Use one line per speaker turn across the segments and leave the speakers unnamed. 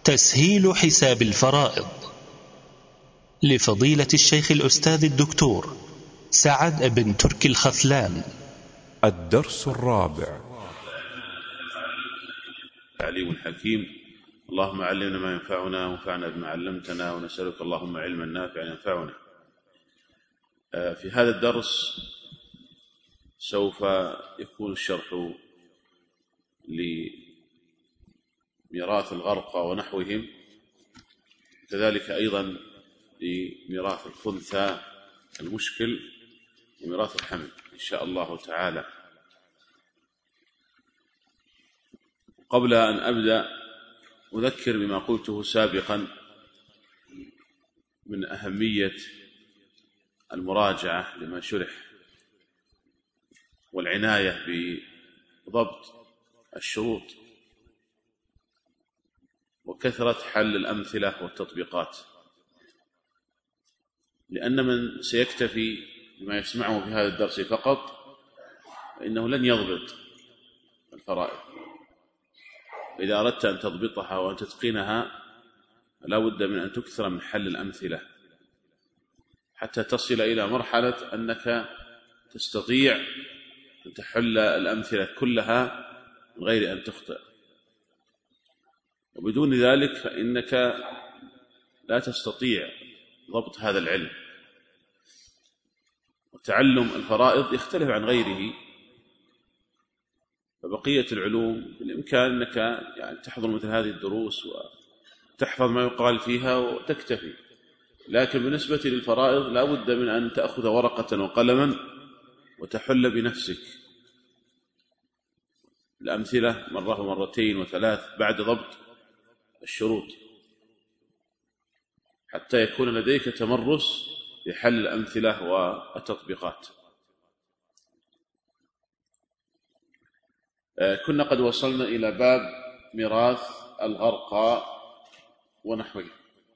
تسهيل حساب الفرائض لفضيلة الشيخ الأستاذ الدكتور سعد بن تركي الخثلان.
الدرس الرابع.
عليم الحكيم. اللهم علمنا ما ينفعنا وانفعنا بما علمتنا، ونسألك اللهم علما نافعا ينفعنا. في هذا الدرس سوف يكون الشرح لميراث الغرقى ونحوهم، كذلك أيضا لميراث الخنثى المشكل وميراث الحمل إن شاء الله تعالى. قبل أن أبدأ أذكر بما قلته سابقا من أهمية المراجعة لما شرح والعناية بضبط الشروط وكثرة حل الأمثلة والتطبيقات، لأن من سيكتفي بما يسمعه في هذا الدرس فقط فإنه لن يضبط الفرائض. إذا أردت أن تضبطها وأن تتقنها لا بد من أن تكثر من حل الأمثلة حتى تصل إلى مرحلة أنك تستطيع أن تحل الأمثلة كلها من غير أن تخطئ، وبدون ذلك فإنك لا تستطيع ضبط هذا العلم. وتعلم الفرائض يختلف عن غيره، فبقية العلوم بالإمكان أنك تحضر مثل هذه الدروس وتحفظ ما يقال فيها وتكتفي، لكن بالنسبة للفرائض لا بد من أن تأخذ ورقة وقلما وتحل بنفسك الأمثلة مرة ومرتين وثلاث بعد ضبط الشروط، حتى يكون لديك تمرس لحل الأمثلة والتطبيقات. كنا قد وصلنا إلى باب ميراث الغرقى ونحوه.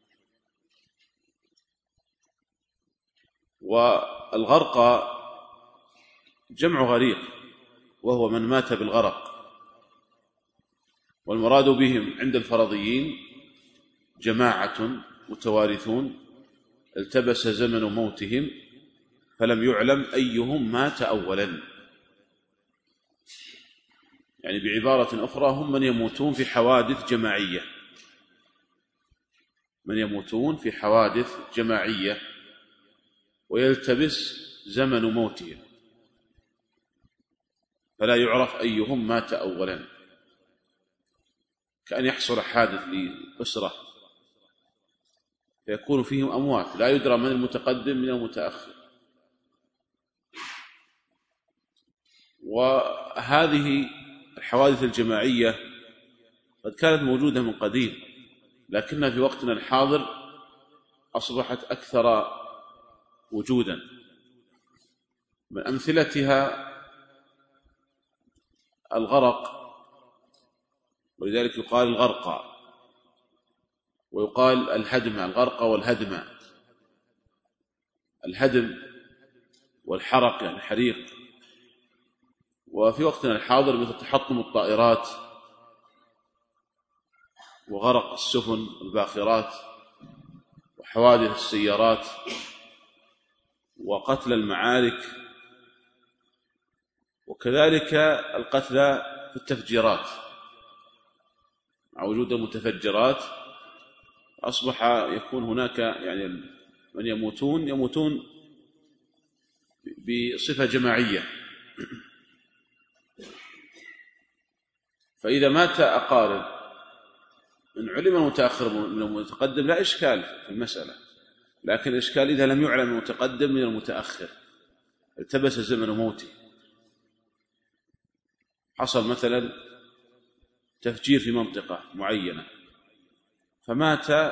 والغرقى جمع غريق، وهو من مات بالغرق، والمراد بهم عند الفرضيين جماعة متوارثون التبس زمن موتهم فلم يعلم أيهم مات أولا. يعني بعبارة أخرى هم من يموتون في حوادث جماعية، من يموتون في حوادث جماعية ويلتبس زمن موتهم فلا يعرف أيهم مات أولا، كأن يحصل حادث لأسرة فيكون فيهم أموات لا يدرى من المتقدم من المتأخر. وهذه الحوادث الجماعية قد كانت موجودة من قديم، لكنها في وقتنا الحاضر أصبحت أكثر وجودا. من أمثلتها الغرق، ولذلك يقال الغرقى ويقال الهدم، الغرقى والهدم. الهدم والحرق يعني حريق. وفي وقتنا الحاضر مثل تحطم الطائرات وغرق السفن الباخرات وحوادث السيارات وقتل المعارك، وكذلك القتلى في التفجيرات. مع وجود المتفجرات أصبح يكون هناك من يموتون بصفة جماعية. فإذا مات أقارب إن علم المتأخر من المتقدم لا إشكال في المسألة، لكن الإشكال إذا لم يعلم المتقدم من المتأخر التبس زمن موته. حصل مثلا تفجير في منطقة معينة فماتت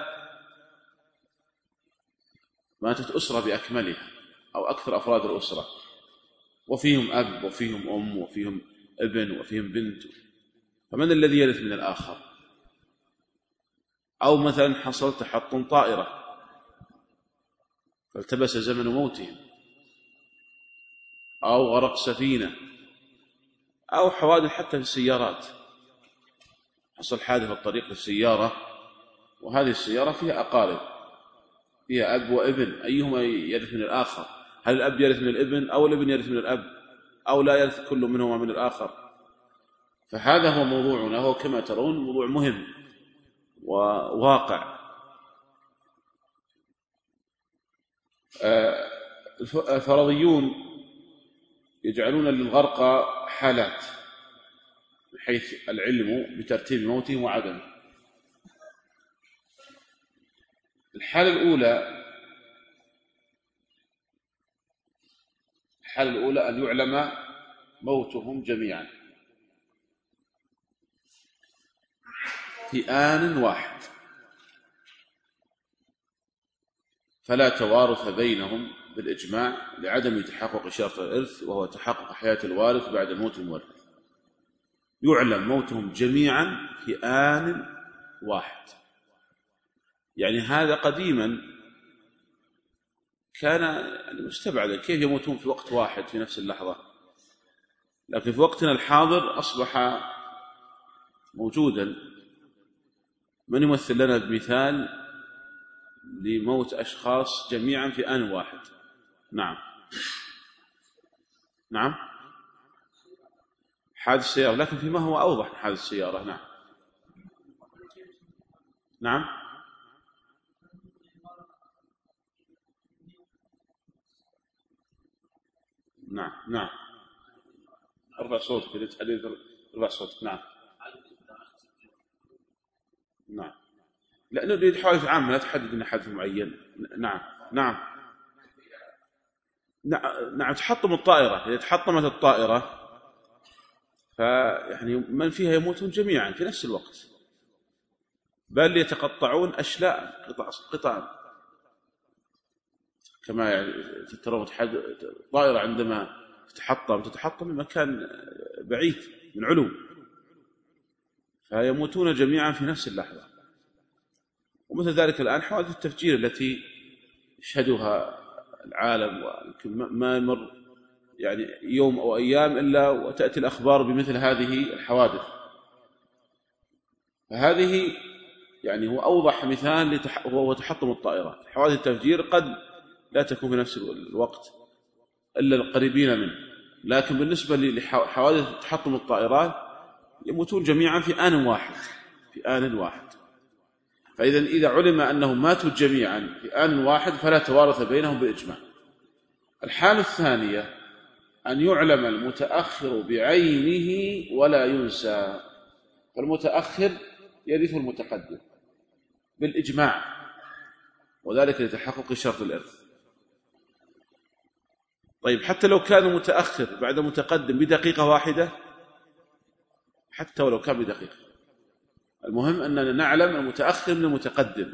أسرة بأكملها أو أكثر أفراد الأسرة، وفيهم أب وفيهم أم وفيهم ابن وفيهم بنت، فمن الذي يرث من الآخر؟ أو مثلا حصل تحطم طائرة فالتبس زمن موتهم، أو غرق سفينة، أو حوادث حتى في السيارات. حصل حادث في الطريق للسيارة وهذه السيارة فيها أقارب، فيها أب وابن، أيهما يرث من الآخر؟ هل الأب يرث من الابن أو الابن يرث من الأب أو لا يرث كل منهما من الآخر؟ فهذا هو موضوعنا، هو كما ترون موضوع مهم وواقع. الفرضيون يجعلون للغرقى حالات من حيث العلم بترتيب موتهم وعدمه. الحالة الأولى أن يعلم موتهم جميعا في آن واحد، فلا توارث بينهم بالإجماع لعدم تحقق شرط الإرث، وهو تحقق حياة الوارث بعد موت المورث. يعلم موتهم جميعا في آن واحد، يعني هذا قديما كان مستبعدا، كيف يموتون في وقت واحد في نفس اللحظة؟ لكن في وقتنا الحاضر أصبح موجودا. من يمثل لنا بمثال لموت أشخاص جميعا في آن واحد؟ نعم حادث السيارة، لكن فيما هو أوضح من حادث السيارة. نعم ارفع صوتك إذا تحدث، ارفع صوتك. نعم لأنه يريد حوادث عامة، لا تحدد أن حادث معين. نعم تحطم الطائرة، إذا تحطمت الطائرة فيعني من فيها يموتون جميعا في نفس الوقت، بل يتقطعون أشلاء قطعا، كما يعني ترون الطائرة عندما تتحطم من مكان بعيد من علو، فيموتون جميعا في نفس اللحظة. ومثل ذلك الآن حوادث التفجير التي يشهدها العالم، ويمكن ما يمر يعني يوم أو أيام إلا وتأتي الأخبار بمثل هذه الحوادث. فهذه يعني هو أوضح مثال هو تحطم الطائرات. حوادث التفجير قد لا تكون في نفس الوقت إلا القريبين منه، لكن بالنسبة لحوادث تحطم الطائرات يموتون جميعا في آن واحد. فإذا علم أنهم ماتوا جميعا في آن واحد فلا توارث بينهم بالإجماع. الحالة الثانية أن يعلم المتأخر بعينه ولا ينسى، فالمتأخر يرث المتقدم بالإجماع، وذلك لتحقق شرط الإرث. طيب حتى لو كان متأخر بعد متقدم بدقيقة واحدة، حتى ولو كان بدقيقة، المهم أننا نعلم المتأخر من المتقدم.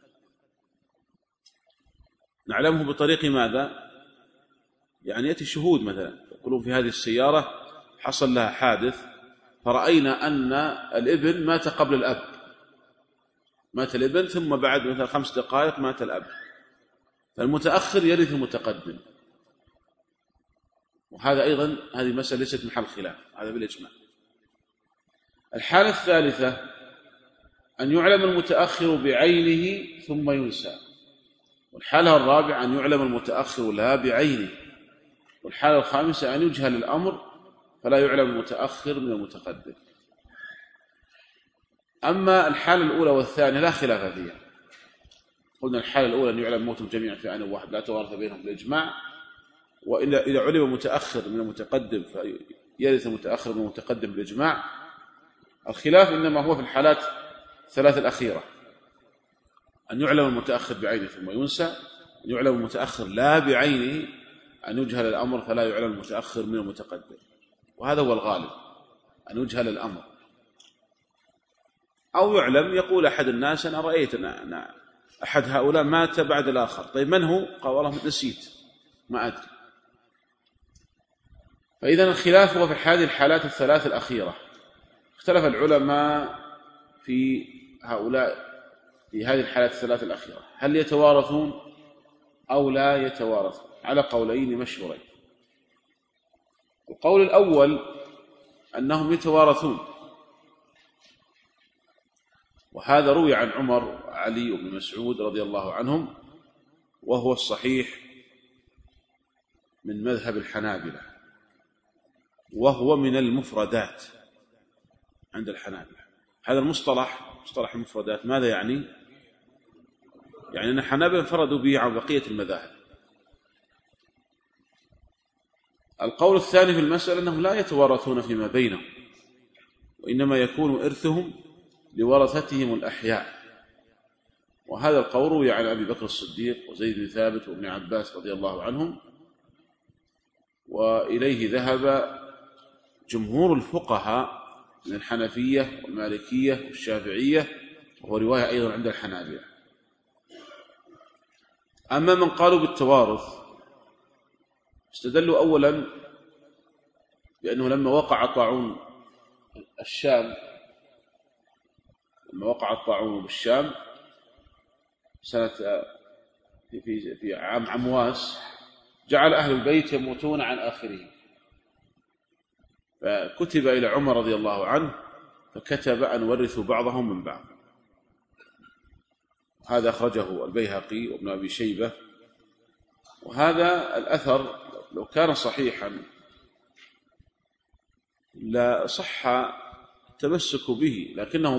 نعلمه بطريق ماذا؟ يعني يأتي شهود مثلا يقولون في هذه السيارة حصل لها حادث، فرأينا أن الابن مات قبل الأب، مات الابن ثم بعد مثلا 5 دقائق مات الأب، فالمتأخر يرث المتقدم. وهذا أيضا هذه مسألة ليست محل خلاف، هذا بالإجماع. الحالة الثالثة أن يعلم المتأخر بعينه ثم ينسى، والحالة الرابعة أن يعلم المتأخر لا بعينه، والحالة الخامسة أن يجهل الأمر فلا يعلم المتأخر من المتقدم. أما الحالة الأولى والثانية لا خلاف فيها. قلنا الحالة الأولى أن يعلم موتهم جميعا في آن واحد لا توارث بينهم بالإجماع، وإذا علم المتأخر من المتقدم فيرث المتأخر من المتقدم بالإجماع. الخلاف إنما هو في الحالات 3 الأخيرة: أن يعلم المتأخر بعينه ثم ينسى، أن يعلم المتأخر لا بعينه، أن يجهل الأمر فلا يعلم المتأخر من المتقدم. وهذا هو الغالب، أن يجهل الأمر، أو يعلم يقول أحد الناس أنا رأيت أن أحد هؤلاء مات بعد الآخر. طيب من هو؟ قال والله نسيت ما أدري. فإذا الخلاف هو في هذه الحالات 3 الأخيرة. اختلف العلماء في هؤلاء في هذه الحالات 3 الأخيرة، هل يتوارثون أو لا يتوارثون، على قولين مشهورين. القول الأول أنهم يتوارثون، وهذا روي عن عمر علي وابن مسعود رضي الله عنهم، وهو الصحيح من مذهب الحنابلة، وهو من المفردات عند الحنابلة. هذا المصطلح، مصطلح المفردات، ماذا يعني؟ يعني أن الحنابلة انفردوا به عن بقية المذاهب. القول الثاني في المسألة أنهم لا يتوارثون فيما بينهم، وإنما يكون إرثهم لورثتهم الأحياء. وهذا القول روي عن أبي بكر الصديق وزيد بن ثابت وابن عباس رضي الله عنهم، وإليه ذهب جمهور الفقهاء من الحنفية والمالكية والشافعية، وهو رواية أيضا عند الحنابلة. أما من قالوا بالتوارث استدلوا أولا بأنه لما وقع طاعون الشام، لما وقع الطاعون بالشام سنة في عام عمواس، جعل أهل البيت يموتون عن آخرهم، فكتب إلى عمر رضي الله عنه فكتب أن ورثوا بعضهم من بعض. هذا أخرجه البيهقي وابن أبي شيبة. وهذا الأثر لو كان صحيحا لا صح التمسك به، لكنه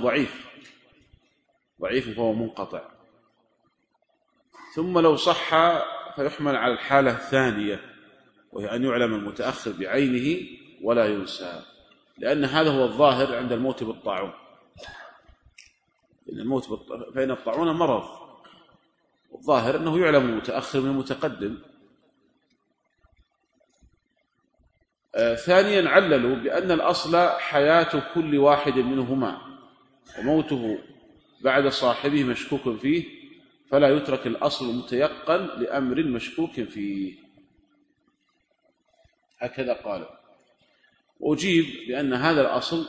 ضعيف فهو منقطع. ثم لو صح فيحمل على الحالة الثانية، وهي أن يعلم المتأخر بعينه ولا ينسى، لأن هذا هو الظاهر عند الموت بالطاعون. فإن الطاعون مرض، والظاهر أنه يعلم المتأخر من المتقدم. ثانيا عللوا بأن الأصل حياة كل واحد منهما، وموته بعد صاحبه مشكوك فيه، فلا يترك الأصل المتيقن لأمر مشكوك فيه. هكذا قالوا. وأجيب بأن هذا الأصل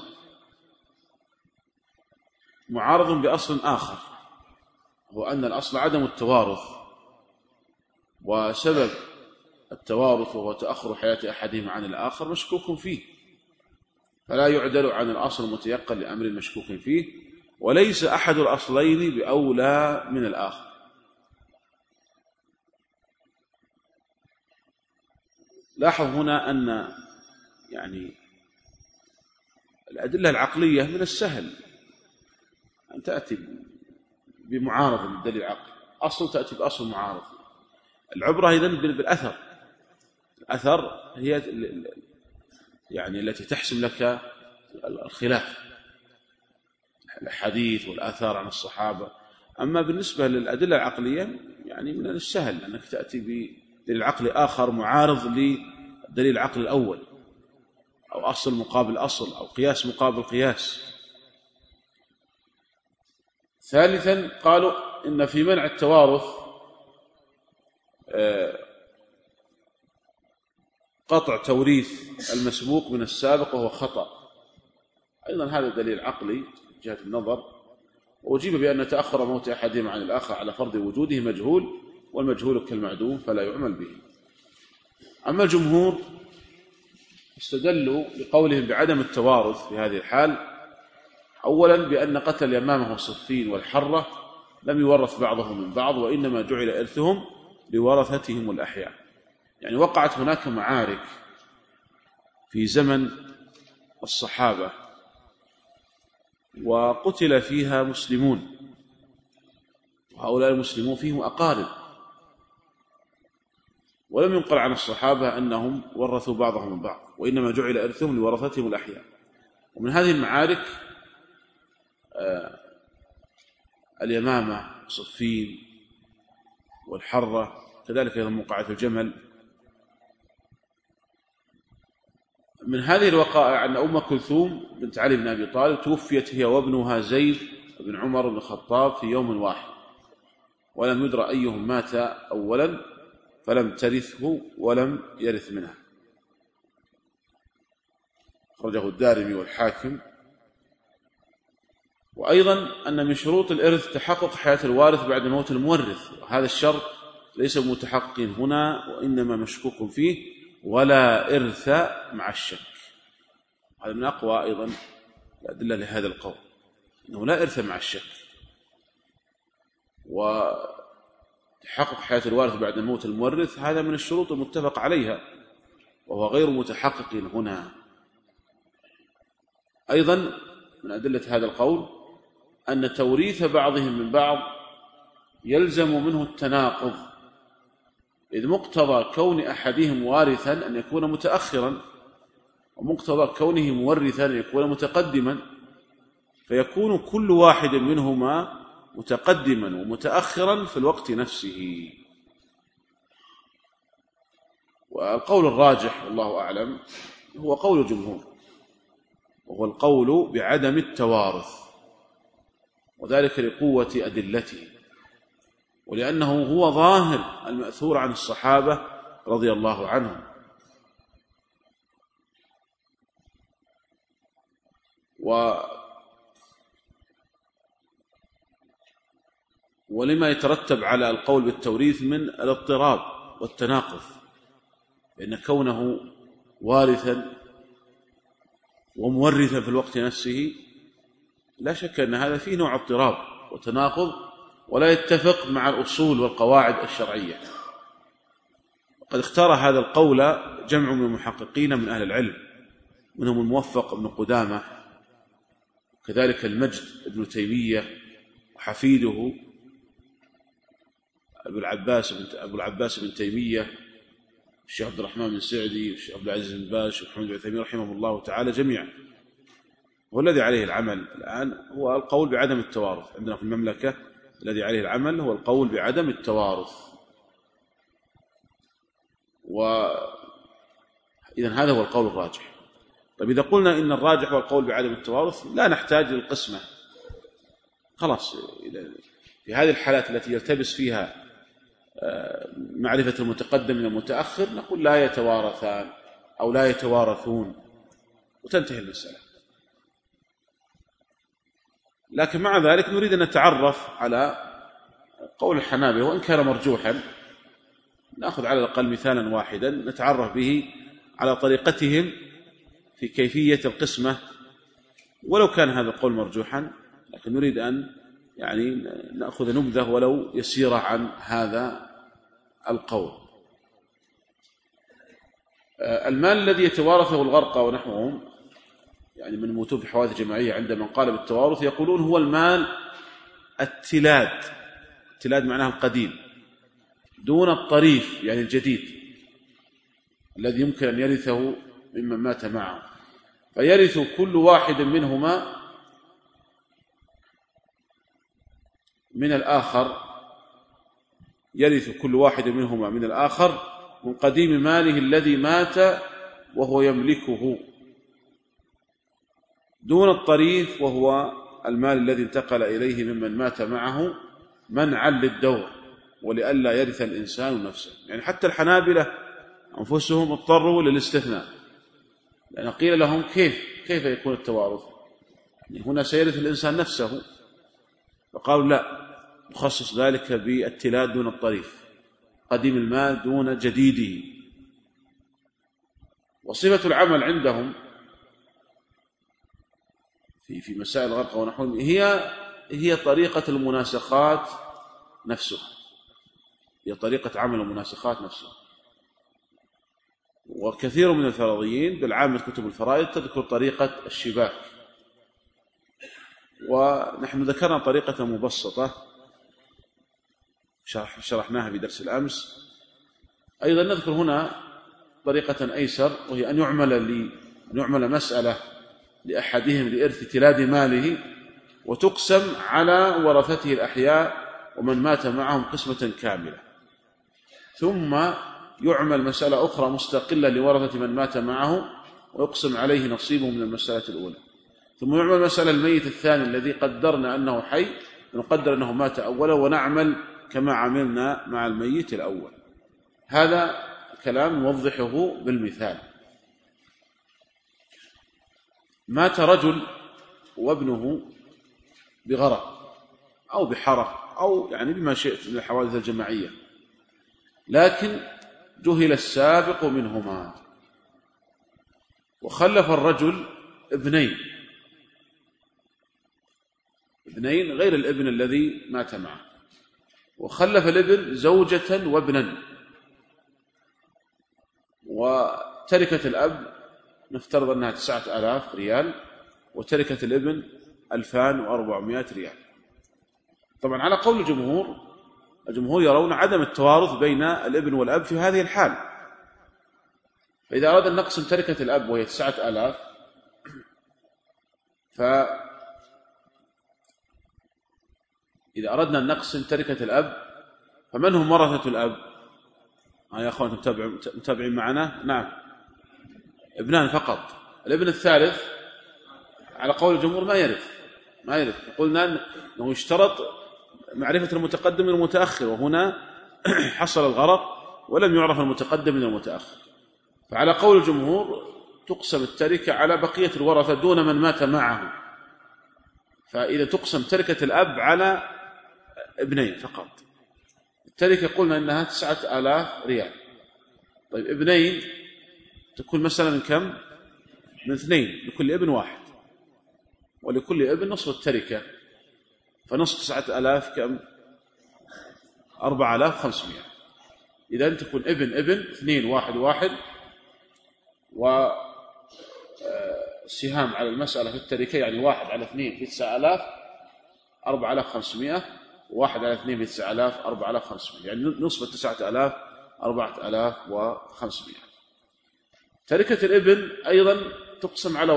معارض بأصل آخر، هو أن الأصل عدم التوارث، وسبب التوارث وهو تأخر حياة أحدهم عن الآخر مشكوك فيه، فلا يعدل عن الأصل المتيقن لأمر مشكوك فيه، وليس أحد الأصلين بأولى من الآخر. لاحظ هنا أن يعني الأدلة العقلية من السهل أن تأتي بمعارض للدليل العقلي، أصل تأتي بأصل معارض. العبرة إذن بالأثر. الأثر هي يعني التي تحسم لك الخلاف، الحديث والآثار عن الصحابة. أما بالنسبة للأدلة العقلية يعني من السهل أنك تأتي بدليل عقلي آخر معارض للدليل العقلي الأول، أو أصل مقابل أصل، أو قياس مقابل قياس. ثالثا قالوا إن في منع التوارث قطع توريث المسبوق من السابق، وهو خطأ. أيضا هذا دليل عقلي من جهة النظر. وأجيب بأن تأخر موت أحدهم عن الآخر على فرض وجوده مجهول، والمجهول كالمعدوم فلا يعمل به. أما الجمهور استدلوا لقولهم بعدم التوارث في هذه الحال أولا بأن قتل اليمامة والصفين والحرة لم يورث بعضهم من بعض، وإنما جعل إرثهم لورثتهم الأحياء. يعني وقعت هناك معارك في زمن الصحابة وقتل فيها مسلمون، وهؤلاء المسلمون فيهم أقارب، ولم ينقل عن الصحابة أنهم ورثوا بعضهم من بعض، وإنما جعل إرثهم لورثتهم الأحياء. ومن هذه المعارك اليمامة صفين والحرة، كذلك أيضا موقعة الجمل. من هذه الوقائع أن أم كلثوم بنت علي بن أبي طالب توفيت هي وابنها زيد بن عمر بن الخطاب في يوم واحد، ولم يدرى أيهم مات أولا، فلم ترثه ولم يرث منها. أخرجه الدارمي والحاكم. وأيضا أن من شروط الإرث تحقق حياة الوارث بعد موت المورث، وهذا الشرط ليس متحقق هنا، وإنما مشكوك فيه، ولا إرث مع الشك. هذا من أقوى أيضا الأدلة لهذا القول، أنه لا إرث مع الشك. وتحقق حياة الوارث بعد موت المورث هذا من الشروط المتفق عليها، وهو غير متحقق هنا. أيضا من أدلة هذا القول أن توريث بعضهم من بعض يلزم منه التناقض، إذ مقتضى كون أحدهم وارثا أن يكون متأخرا، ومقتضى كونه مورثا أن يكون متقدما، فيكون كل واحد منهما متقدما ومتأخرا في الوقت نفسه. والقول الراجح والله أعلم هو قول الجمهور، وهو القول بعدم التوارث، وذلك لقوة أدلته، ولأنه هو ظاهر المأثور عن الصحابة رضي الله عنهم. ولما يترتب على القول بالتوريث من الاضطراب والتناقض، لأن كونه وارثا ومورثا في الوقت نفسه لا شك أن هذا فيه نوع اضطراب وتناقض، ولا يتفق مع الأصول والقواعد الشرعية. وقد اختار هذا القول جمع من المحققين من أهل العلم، منهم الموفق بن قدامة، وكذلك المجد ابن تيمية، وحفيده أبو العباس بن تيمية، الشيخ عبد الرحمن بن سعدي، والشيخ عبد العزيز بن باز، والشيخ محمد بن عثيمين رحمه الله تعالى جميعا. والذي عليه العمل الآن هو القول بعدم التوارث عندنا في المملكة، الذي عليه العمل هو القول بعدم التوارث. إذن هذا هو القول الراجح. طيب إذا قلنا إن الراجح هو القول بعدم التوارث لا نحتاج للقسمة، خلاص في هذه الحالات التي يلتبس فيها معرفة المتقدم من المتأخر نقول لا يتوارثان أو لا يتوارثون وتنتهي المسألة. لكن مع ذلك نريد أن نتعرف على قول الحنابلة، وإن كان مرجوحا نأخذ على الأقل مثالا واحدا نتعرف به على طريقتهم في كيفية القسمة، ولو كان هذا القول مرجوحا لكن نريد أن نأخذ نبذة ولو يسيرة عن هذا القول. المال الذي يتوارثه الغرقى ونحوهم من الموتون في حوادث جماعية عند من قال بالتوارث يقولون هو المال التلاد معناها القديم، دون الطريف الجديد الذي يمكن أن يرثه ممن مات معه، فيرث كل واحد منهما من الآخر من قديم ماله الذي مات وهو يملكه، دون الطريف وهو المال الذي انتقل إليه ممن مات معه منعا للدور ولئلا يرث الإنسان نفسه. حتى الحنابلة أنفسهم اضطروا للاستثناء، لأن قيل لهم كيف يكون التوارث، هنا سيرث الإنسان نفسه، فقالوا لا، نخصص ذلك بالتلاد دون الطريف، قديم المال دون جديده. وصفة العمل عندهم في مسائل الغرقى ونحوهم هي طريقة المناسخات نفسها، هي طريقة عمل المناسخات نفسها. وكثير من الفرضيين بالعامة كتب الفرائض تذكر طريقة الشباك، ونحن ذكرنا طريقة مبسطة شرحناها في درس الأمس. أيضا نذكر هنا طريقة أيسر، وهي أن يعمل مسألة لأحدهم لإرث تلاد ماله وتقسم على ورثته الأحياء ومن مات معهم قسمة كاملة، ثم يعمل مسألة أخرى مستقلة لورثة من مات معه ويقسم عليه نصيبه من المسألة الأولى، ثم يعمل مسألة الميت الثاني الذي قدرنا أنه حي نقدر أنه مات أولا ونعمل كما عملنا مع الميت الأول. هذا كلام نوضحه بالمثال. مات رجل وابنه بغرق أو بحرق أو بما شئت من الحوادث الجماعية، لكن جهل السابق منهما، وخلف الرجل ابنين غير الابن الذي مات معه، وخلف الابن زوجة وابنا، وتركة الأب نفترض أنها 9000 ريال، وتركة الابن 2400 ريال. طبعا على قول الجمهور يرون عدم التوارث بين الابن والأب في هذه الحال. فإذا أراد أن نقسم تركة الأب وهي 9000، إذا أردنا أن نقسم تركة الأب فمن هم ورثة الأب؟ يا أخوان متابعين معنا؟ نعم، ابنان فقط. الابن الثالث على قول الجمهور ما يرث. قلنا أنه يشترط معرفة المتقدم من المتأخر، وهنا حصل الغرق ولم يعرف المتقدم من المتأخر. فعلى قول الجمهور تقسم التركة على بقية الورثة دون من مات معه. فإذا تقسم تركة الأب على ابنين فقط، التركة قلنا إنها 9000 ريال. طيب ابنين تكون مثلا من كم؟ من 2، لكل ابن 1، ولكل ابن نصف التركة، فنصف 9000 كم؟ 4500. إذا أن تكون ابن 2 1 1، وسهام على المسألة في التركة يعني 1 على 2 في 9000 4500، و1 على 2 في 9000 4500، يعني نصف 9000 4500. تركة الابن أيضا تقسم على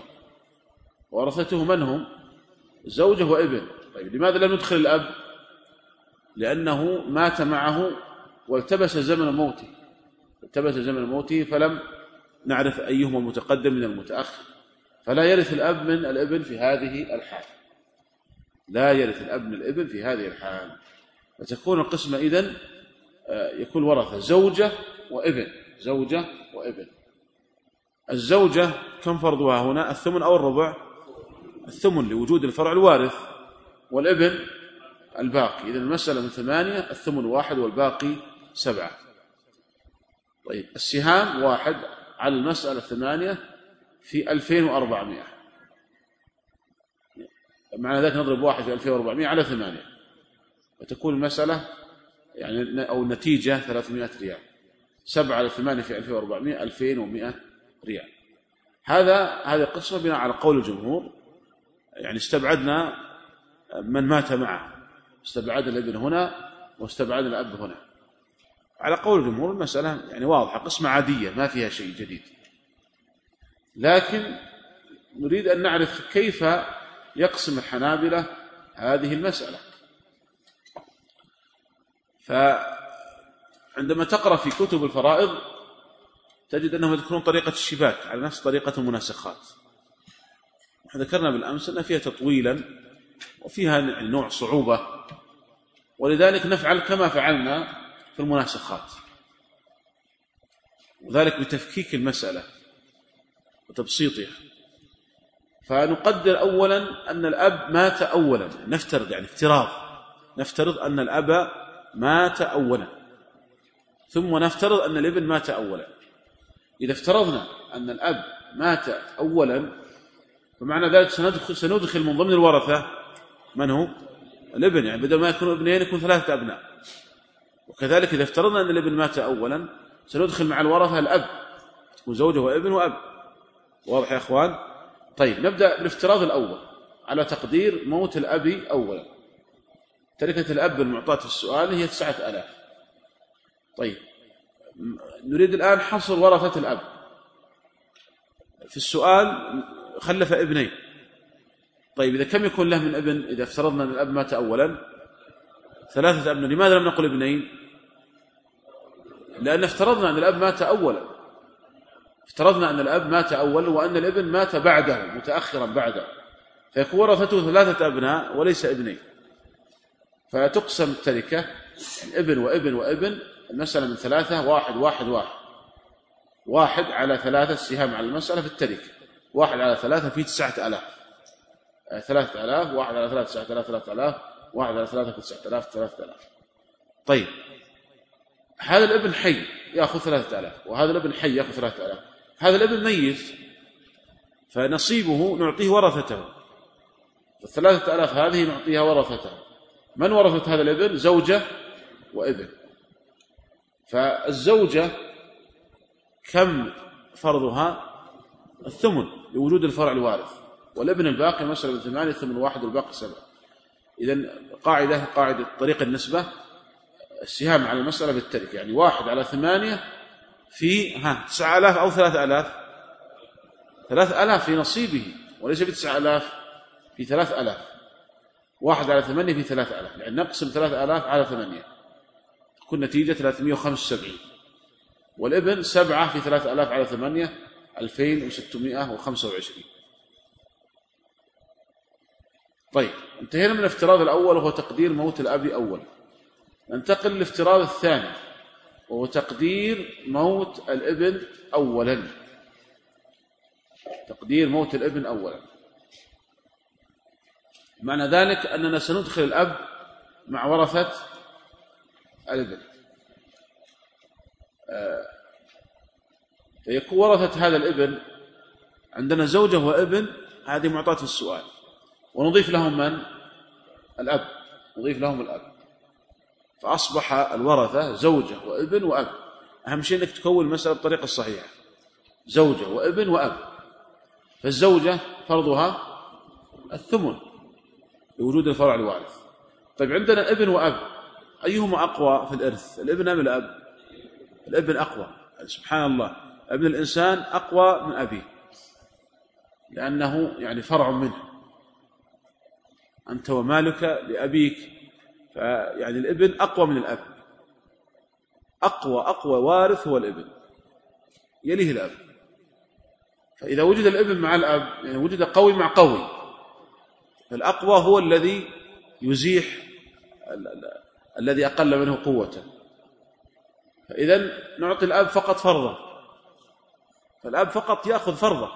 ورثته من هم؟ زوجة وابن. طيب لماذا لم ندخل الأب؟ لأنه مات معه والتبس زمن موته، فلم نعرف أيهما المتقدم من المتأخر، فلا يرث الأب من الابن في هذه الحال. فتكون القسمة إذن يكون ورثة زوجة وابن. الزوجة كم فرضها هنا؟ 8 أو الربع؟ 8 لوجود الفرع الوارث، والابن الباقي. إذن المسألة من 8، 8 1 والباقي 7. طيب السهام 1 على المسألة 8 في 2400، معنى ذلك نضرب 1 في 2400 على 8، وتكون المسألة يعني أو النتيجة 300 ريال. 7 على 8 في 2400 2100 ريال. هذا قسمة بناء على قول الجمهور، يعني استبعدنا من مات معه، استبعدنا الابن هنا واستبعدنا الأب هنا. على قول الجمهور المسألة يعني واضحة، قسمة عادية ما فيها شيء جديد، لكن نريد أن نعرف كيف يقسم الحنابلة هذه المسألة. فعندما تقرأ في كتب الفرائض تجد أنهم يذكرون طريقة الشباك على نفس طريقة المناسخات. ذكرنا بالأمس أن فيها تطويلا وفيها نوع صعوبة، ولذلك نفعل كما فعلنا في المناسخات، وذلك بتفكيك المسألة وتبسيطها. فنقدر أولا أن الأب مات أولا، نفترض يعني نفترض أن الأب مات أولا، ثم نفترض أن الابن مات أولا. إذا افترضنا أن الأب مات أولا فمعنى ذلك سندخل من ضمن الورثة من هو؟ الابن، يعني بدل ما يكون ابنين يكون 3 أبناء. وكذلك إذا افترضنا أن الابن مات أولا سندخل مع الورثة الأب، تكون زوجة وابن وأب. واضح يا أخوان؟ طيب نبدأ بالافتراض الأول على تقدير موت الأب أولا. تركة الأب المعطاة في السؤال هي 9000. طيب نريد الآن حصر ورثة الأب. في السؤال خلف ابنين. طيب إذا كم يكون له من ابن؟ إذا افترضنا أن الأب مات أولا 3 أبناء. لماذا لم نقل ابنين؟ لأن افترضنا أن الأب مات أولا، افترضنا أن الأب مات أولا وأن الابن مات بعده متأخرا بعده، فيكون ورثته 3 أبناء وليس ابنين. فتقسم التركة يعني ابن وابن وابن، المسألة من 3 1 1 1 1 على 3 السهام على المسألة في التركة، 1 على 3 في 9000 3000، 1 على 3 9000 3000، 1 على 3 في 9000 3000. طيب هذا الابن حي يأخذ 3000 وهذا الابن حي يأخذ 3000. هذا الابن ميت فنصيبه نعطيه ورثته، 3000 هذه نعطيها ورثته. من ورثت هذا الابن؟ زوجة وابن. فالزوجة كم فرضها؟ الثمن لوجود الفرع الوارث، والابن الباقي مسألة 8 ثمن 1 والباقي 7. إذن قاعدة طريق النسبة السهام على المسألة بالترك، يعني 1 على 8 في 9000 أو 3000 في نصيبه، وليس في 9000 في 3000. 1 على 8 في 3000، يعني نقسم 3000 على 8 تكون نتيجة 375. والابن 7 في 3000 على 8 2625. طيب، انتهينا من الافتراض الأول وهو تقدير موت الأب أولا. ننتقل للافتراض الثاني وهو تقدير موت الابن أولا. تقدير موت الابن أولا معنى ذلك أننا سندخل الأب مع ورثة الابن، فيكون ورثة هذا الابن عندنا زوجة وابن، هذه معطاة في السؤال، ونضيف لهم من؟ الأب، نضيف لهم الأب، فأصبح الورثة زوجة وابن وأب. أهم شيء أنك تكون المسألة بالطريقة الصحيحة، زوجة وابن وأب. فالزوجة فرضها الثمن لوجود الفرع الوارث. طيب، عندنا ابن وأب، أيهما أقوى في الإرث، الابن أم الأب؟ الابن أقوى. سبحان الله، ابن الإنسان أقوى من أبيه، لأنه يعني فرع منه، أنت ومالك لأبيك، فيعني الابن أقوى من الأب. أقوى وارث هو الابن، يليه الأب. فإذا وجد الابن مع الأب يعني وجد قوي مع قوي، فالأقوى هو الذي يزيح الذي أقل منه قوة. فإذا نعطي الأب فقط فرضه، فالأب فقط يأخذ فرضه،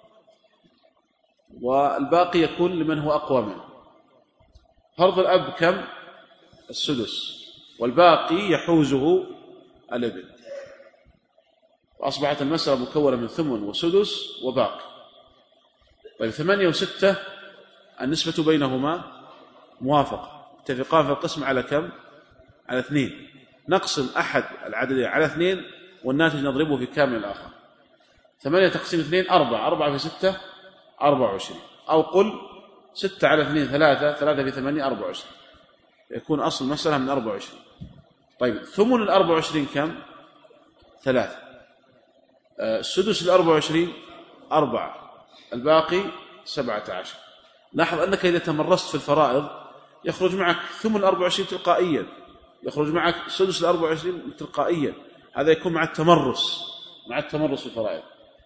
والباقي يكون لمن هو أقوى منه. فرض الأب كم؟ السدس، والباقي يحوزه الابن. وأصبحت المسألة مكونة من ثمن وسدس وباقي. طيب، 8 و6 النسبة بينهما موافقة، اتفقان في القسم على كم؟ على 2. نقسم أحد العددين على 2 والناتج نضربه في كامل الآخر. 8 تقسيم 2 4 4 في 6 24، أو قل 6 على 2 3 3 في 8 24، يكون أصل المسألة من 24. طيب، ثمن 24 كم؟ 3. السدس 24 4، الباقي 17. لاحظ أنك إذا تمرست في الفرائض يخرج معك ثمن 24 تلقائيا، يخرج معك سدس 24 تلقائيا. هذا يكون مع التمرس في الفرائض.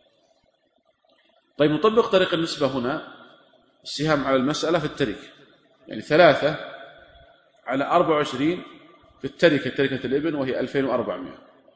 طيب، نطبق طريق النسبة هنا، السهام على المسألة في التركة، يعني 3 على 24 في التركة، تركة الابن وهي 2400.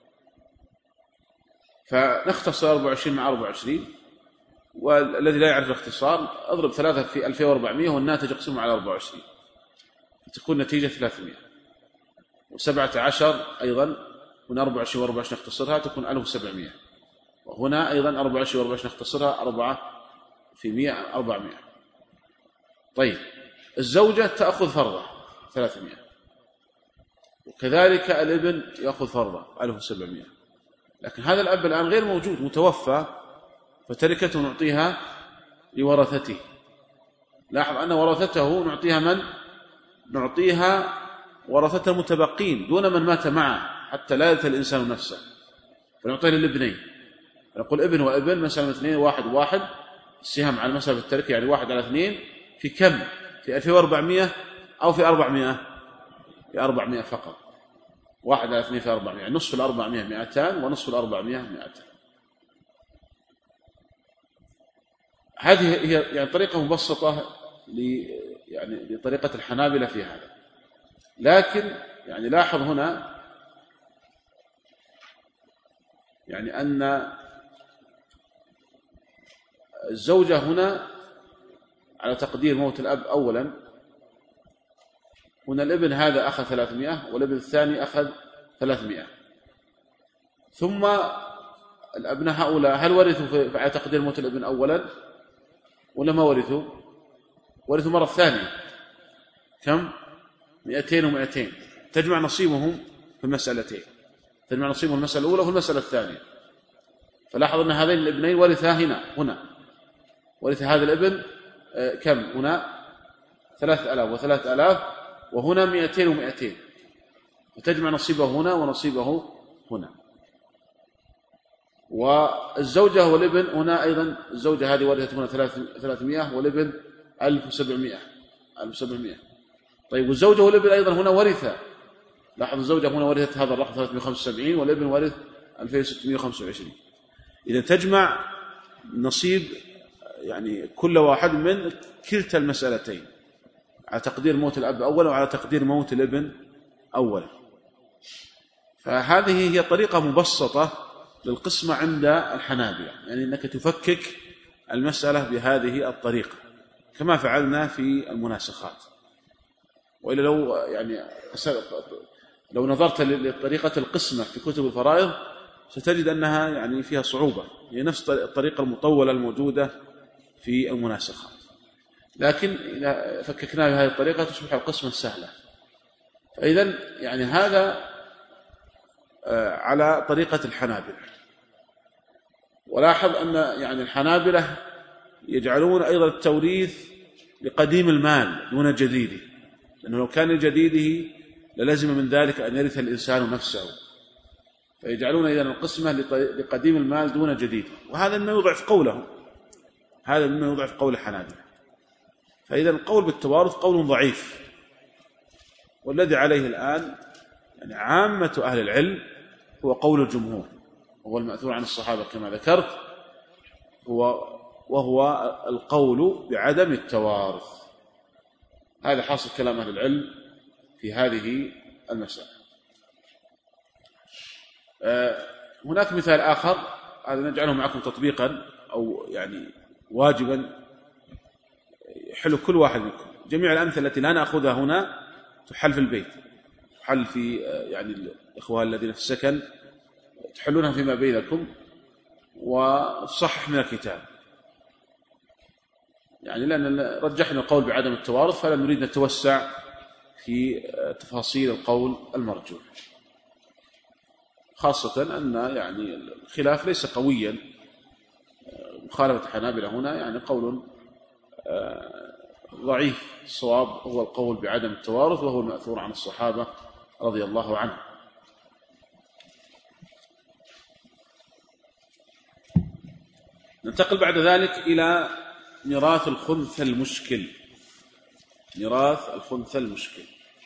فنختصر 24 مع 24، والذي لا يعرف الاختصار اضرب 3 في 2400 والناتج اقسمه على 24، تكون نتيجة 300. و17 أيضا، هنا 24 و24 نختصرها تكون 1700، وهنا أيضا 24 و24 نختصرها 4 في 100 400. طيب، الزوجة تأخذ فرضه 300، وكذلك الابن يأخذ فرضه 1700. لكن هذا الأب الآن غير موجود، متوفى، فتركته نعطيها لورثته. لاحظ أن ورثته نعطيها من؟ نعطيها ورثته المتبقين دون من مات معه، حتى لا يرث الإنسان نفسه، فنعطيه للابنين. نقول ابن وابن مسألة 2 1 1، السهام على المسألة بالتركة، يعني 1 على 2 في كم؟ في 2400 أو في 400؟ في 400 فقط. 1 على 2 في 400، يعني نصف 400 200 ونصف 400 200. هذه هي يعني طريقة مبسطة يعني لطريقة الحنابلة في هذا. لكن يعني لاحظ هنا يعني أن الزوجة هنا على تقدير موت الأب أولا، هنا الابن هذا أخذ 300 والابن الثاني أخذ 300، ثم الأبناء هؤلاء هل ورثوا على تقدير موت الابن أولا ولا ما ورثوا؟ ورثوا مرة ثانية. كم؟ 200 و200 تجمع نصيبهم في المسألتين، تجمع نصيبهم المسألة الأولى والمسألة الثانية. فلاحظ أن هذين الابنين ورثا هنا ورث هذا الابن كم هنا 3000 و3000 وهنا 200 و200 وتجمع نصيبه هنا ونصيبه هنا. والزوجة والابن هنا أيضا الزوجة هذه ورثت هنا 300 والابن 1700. طيب والزوجة والابن أيضا هنا ورثة، لاحظ الزوجة هنا ورثت هذا الرقم 375 والابن ورث 2625. إذا تجمع نصيب يعني كل واحد من كلتا المسألتين على تقدير موت الأب أولا وعلى تقدير موت الابن أولا. فهذه هي طريقة مبسطة للقسمة عند الحنابلة، يعني أنك تفكك المسألة بهذه الطريقة كما فعلنا في المناسخات. وإلا لو نظرت لطريقة القسمة في كتب الفرائض ستجد أنها يعني فيها صعوبة، هي نفس الطريقة المطولة الموجودة في المناسخات، لكن إذا فككنا بهذه الطريقة تصبح القسمة سهلة. فإذن يعني هذا على طريقة الحنابلة. ولاحظ أن يعني الحنابلة يجعلون أيضا التوريث لقديم المال دون جديده، لأنه لو كان لجديده للزم من ذلك أن يرث الإنسان نفسه، فيجعلون إذن القسمة لقديم المال دون جديده، وهذا مما يضعف قوله، هذا مما يضعف قول الحنابلة. فإذا القول بالتوارث قول ضعيف، والذي عليه الآن يعني عامة أهل العلم هو قول الجمهور، وهو المأثور عن الصحابة كما ذكرت، وهو القول بعدم التوارث. هذا حاصل كلام أهل العلم في هذه المسألة. هناك مثال آخر، هذا نجعله معكم تطبيقا أو يعني واجبا يحل كل واحد منكم. جميع الأمثلة التي لا نأخذها هنا تحل في البيت، تحل في يعني الإخوان الذين في السكن تحلونها فيما بينكم وتصحح من الكتاب، يعني لأن رجحنا القول بعدم التوارث فلا نريد أن نتوسع في تفاصيل القول المرجوح، خاصة أن يعني الخلاف ليس قويا. مخالفة الحنابلة هنا يعني قول ضعيف، الصواب هو القول بعدم التوارث، وهو المأثور عن الصحابة رضي الله عنهم. ننتقل بعد ذلك إلى ميراث الخنثى المشكل. ميراث الخنثى المشكل.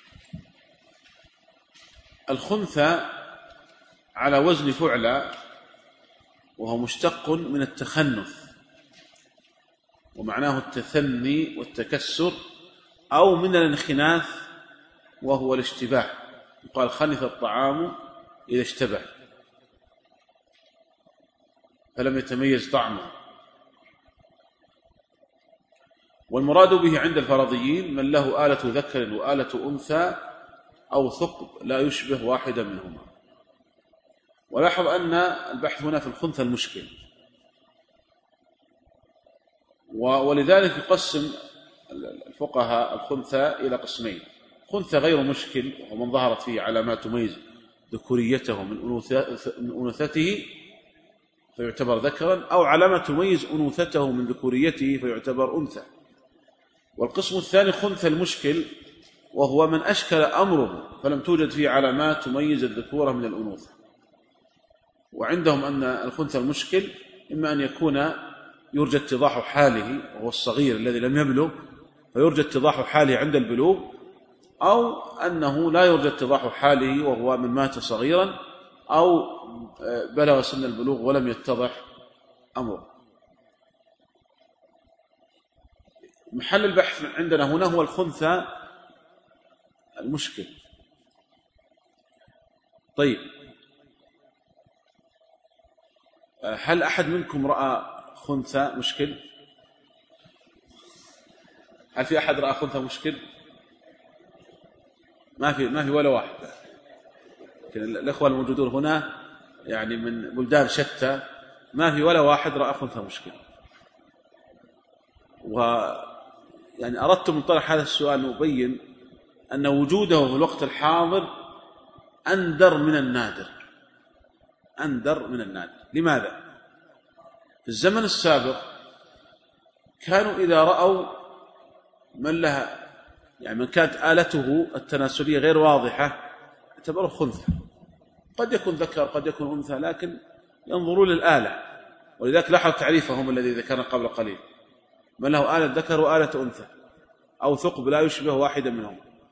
الخنثى على وزن فعلى، وهو مشتق من التخنث، ومعناه التثني والتكسر، أو من الانخناث وهو الاشتباه. يقال خنث الطعام إذا اشتبه فلم يتميز طعمه. والمراد به عند الفرضيين من له آلة ذكر وآلة أنثى أو ثقب لا يشبه واحدا منهما. ولاحظ أن البحث هنا في الخنثى المشكل، ولذلك يقسم الفقهاء الخنثى إلى قسمين: خنثى غير مشكل وهو من ظهرت فيه علامات تميز ذكوريته من أنوثته فيعتبر ذكرا، أو علامة تميز أنوثته من ذكوريته فيعتبر أنثى. والقسم الثاني خنثى المشكل، وهو من أشكل أمره فلم توجد فيه علامات تميز الذكورة من الأنوثة. وعندهم أن الخنثى المشكل إما أن يكون يرجى اتضاح حاله وهو الصغير الذي لم يبلغ فيرجى اتضاح حاله عند البلوغ، أو أنه لا يرجى اتضاح حاله وهو من مات صغيرا أو بلغ سن البلوغ ولم يتضح أمره. محل البحث عندنا هنا هو الخنثى المشكل. طيب، هل أحد منكم رأى خنثى مشكل؟ هل في أحد رأى خنثى مشكل؟ ما في ولا واحد. لكن الأخوة الموجودون هنا يعني من بلدان شتى ما في ولا واحد رأى خنثى مشكل. ويعني أردت من طرح هذا السؤال نبين أن وجوده في الوقت الحاضر أندر من النادر، أندر من النادر. لماذا؟ في الزمن السابق كانوا إذا رأوا من لها يعني من كانت آلته التناسلية غير واضحة اعتبروه خنثى، قد يكون ذكر قد يكون أنثى، لكن ينظرون للآلة. ولذلك لاحظ تعريفهم الذي ذكرنا قبل قليل: من له آلة ذكر وآلة أنثى أو ثقب لا يشبه واحدا منهم.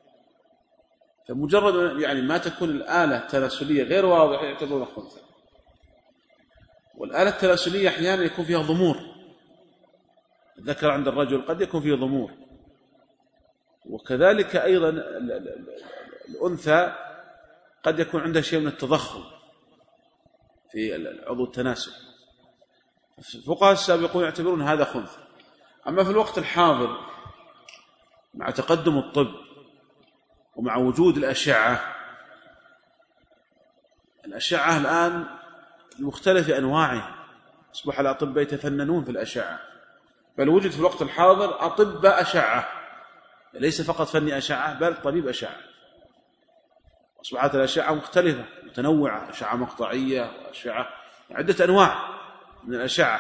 فمجرد يعني ما تكون الآلة التناسلية غير واضحة يعتبرون خنثى. والآلة التناسلية أحيانا يكون فيها ضمور، الذكر عند الرجل قد يكون فيه ضمور، وكذلك أيضا الأنثى قد يكون عندها شيء من التضخم في عضو التناسل. الفقهاء السابقون يعتبرون هذا خنثى. أما في الوقت الحاضر مع تقدم الطب ومع وجود الأشعة الآن بمختلف أنواعها، أصبح الأطباء يتفننون في الأشعة، بل وجد في الوقت الحاضر أطباء أشعة، ليس فقط فني أشعة بل طبيب أشعة. أصبحت الأشعة مختلفة متنوعة، أشعة مقطعية وأشعة عدة أنواع من الأشعة.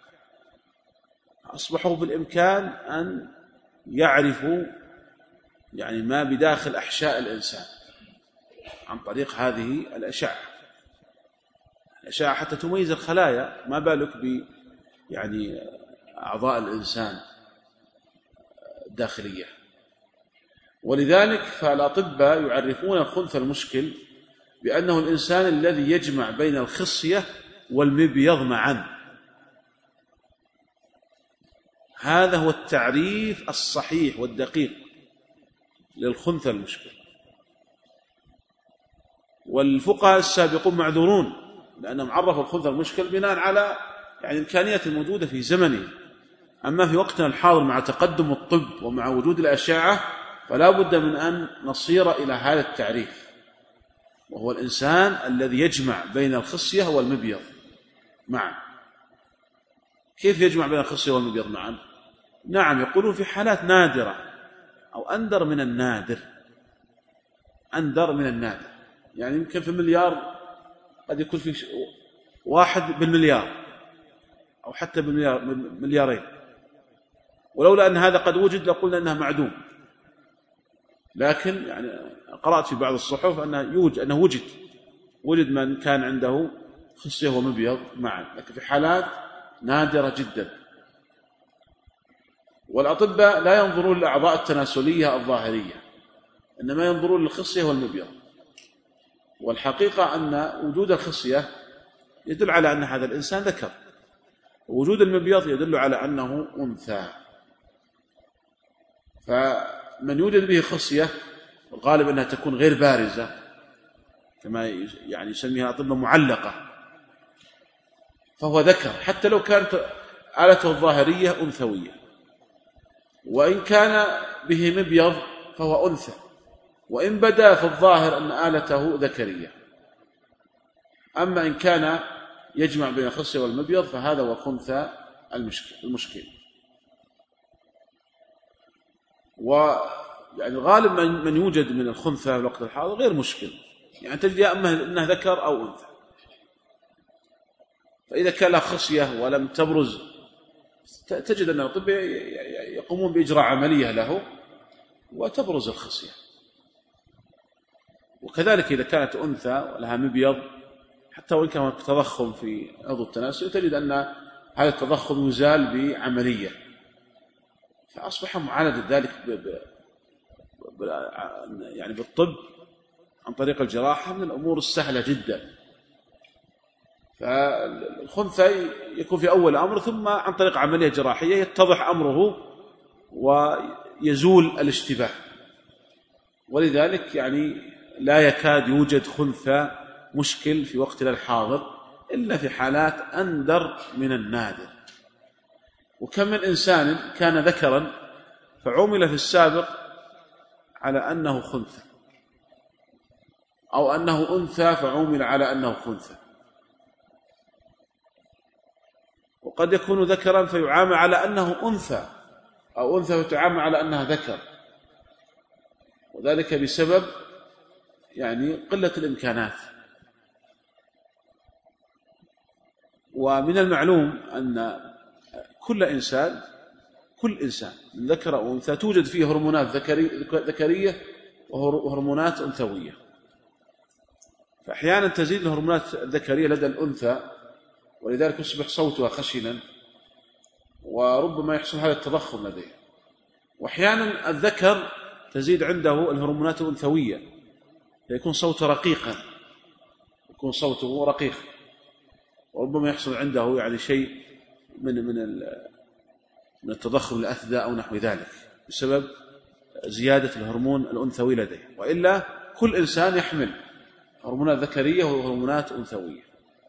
أصبحوا بالإمكان أن يعرفوا يعني ما بداخل أحشاء الإنسان عن طريق هذه الأشعة حتى تميز الخلايا، ما بالك يعني أعضاء الإنسان الداخلية. ولذلك فالأطباء يعرفون الخنثى المشكل بأنه الإنسان الذي يجمع بين الخصية والمبيض معا. هذا هو التعريف الصحيح والدقيق للخنثى المشكل. والفقهاء السابقون معذورون لأنهم عرفوا الخنثى المشكل بناء على يعني الإمكانيات الموجودة في زمنه. أما في وقتنا الحاضر مع تقدم الطب ومع وجود الأشعة فلا بد من أن نصير إلى هذا التعريف، وهو الإنسان الذي يجمع بين الخصية والمبيض معا. كيف يجمع بين الخصية والمبيض معا؟ نعم، يقولون في حالات نادرة أو أندر من النادر. أندر من النادر يعني يمكن في مليار قد يكون في 1 بالمليار أو حتى بالمليارين، ولولا أن هذا قد وجد لقلنا أنها معدوم. لكن يعني قرأت في بعض الصحف أنه وجد من كان عنده خصية ومبيض معا، لكن في حالات نادرة جدا. والأطباء لا ينظرون للأعضاء التناسلية الظاهرية، إنما ينظرون للخصية والمبيض. والحقيقة أن وجود الخصية يدل على أن هذا الإنسان ذكر، ووجود المبيض يدل على أنه أنثى. فمن يوجد به خصية الغالب أنها تكون غير بارزة كما يعني يسميها الأطباء معلقة، فهو ذكر حتى لو كانت آلته الظاهرية أنثوية. وإن كان به مبيض فهو أنثى، وإن بدا في الظاهر أن آلته ذكرية. أما إن كان يجمع بين الخصية والمبيض فهذا هو خنثى المشكل. ويعني غالب من يوجد من الخنثى في الوقت الحاضر غير مشكل، يعني تجد يا أما أنه ذكر أو أنثى. فإذا كان له خصية ولم تبرز تجد أن الأطباء يقومون بإجراء عملية له وتبرز الخصية. وكذلك إذا كانت أنثى ولها مبيض حتى وإن كان تضخم في عضو التناسل تجد أن هذا التضخم يزال بعملية. فأصبح معالجة ذلك يعني بالطب عن طريق الجراحة من الأمور السهلة جدا. فالخنثى يكون في أول أمر، ثم عن طريق عملية جراحية يتضح أمره ويزول الاشتباه. ولذلك يعني لا يكاد يوجد خنثى مشكل في وقتنا الحاضر إلا في حالات أندر من النادر. وكم من إنسان كان ذكرا فعمل في السابق على أنه خنثى، أو أنه أنثى فعمل على أنه خنثى. وقد يكون ذكرا فيعامل على أنه أنثى، أو أنثى فتعامل على أنها ذكر. وذلك بسبب يعني قلة الإمكانات. ومن المعلوم أن كل إنسان ذكر أو أنثى توجد فيه هرمونات ذكرية وهرمونات أنثوية، فأحيانا تزيد الهرمونات الذكرية لدى الأنثى ولذلك يصبح صوتها خشنا وربما يحصل هذا التضخم لديه. وأحيانا الذكر تزيد عنده الهرمونات الأنثوية فيكون صوته رقيقا، وربما يحصل عنده يعني شيء من التضخم الأثدى أو نحو ذلك بسبب زيادة الهرمون الأنثوي لديه. وإلا كل إنسان يحمل هرمونات ذكرية وهرمونات أنثوية.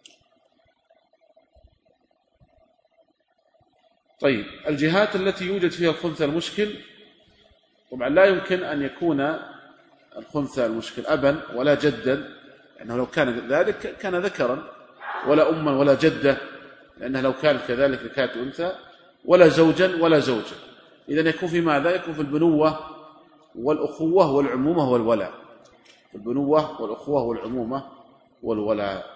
طيب، الجهات التي يوجد فيها الخنثى المشكل، طبعا لا يمكن أن يكون الخنثى المشكل أبا ولا جدا، لأنه لو كان ذلك كان ذكرا، ولا أما ولا جدة، لأنها لو كانت كذلك لكانت أنثى، ولا زوجا ولا زوجة. إذن يكون في ماذا؟ يكون في البنوة والأخوة والعمومة والولاء. البنوة والأخوة والعمومة والولاء.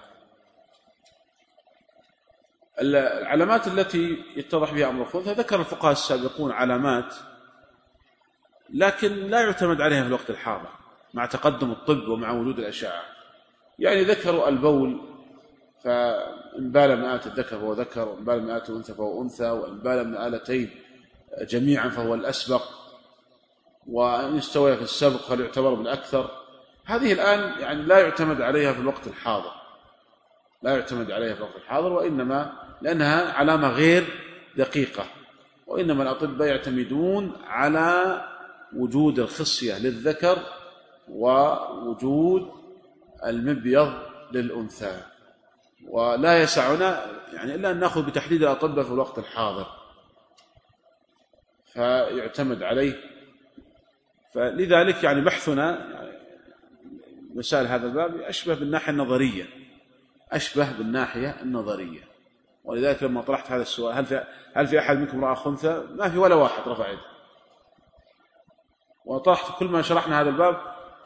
العلامات التي يتضح بها أمر الخنثى ذكر الفقهاء السابقون علامات، لكن لا يعتمد عليها في الوقت الحاضر مع تقدم الطب ومع وجود الأشعة. يعني ذكروا البول، فإن بال من آلة الذكر فهو ذكر، وإن بال من آلة الأنثى فهو أنثى، وإن بال من آلتين جميعا فهو الأسبق، وإن استوى في السبق فليعتبر بالأكثر. هذه الآن يعني لا يعتمد عليها في الوقت الحاضر، وإنما لأنها علامة غير دقيقة، وإنما الأطباء يعتمدون على وجود الخصية للذكر ووجود المبيض للأنثى. ولا يسعنا يعني إلا أن نأخذ بتحديد الأطباء في الوقت الحاضر فيعتمد عليه. فلذلك يعني بحثنا يعني مسائل هذا الباب أشبه بالناحية النظرية. ولذلك لما طرحت هذا السؤال، هل في أحد منكم رأى خنثى؟ ما في ولا واحد رفع يده. وطرحت كل ما شرحنا هذا الباب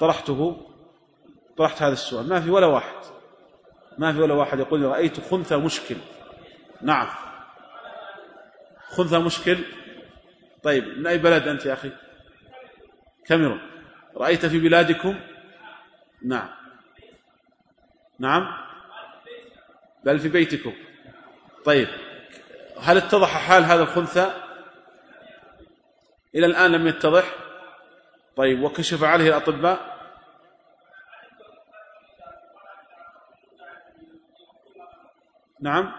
طرحت هذا السؤال، ما في ولا واحد يقول رأيت خنثى مشكل. نعم، خنثى مشكل. طيب، من أي بلد أنت يا أخي؟ كاميرون. رأيت في بلادكم؟ نعم، بل في بيتكم. طيب، هل اتضح حال هذا الخنثى؟ إلى الآن لم يتضح. طيب، وكشف عليه الأطباء؟ نعم،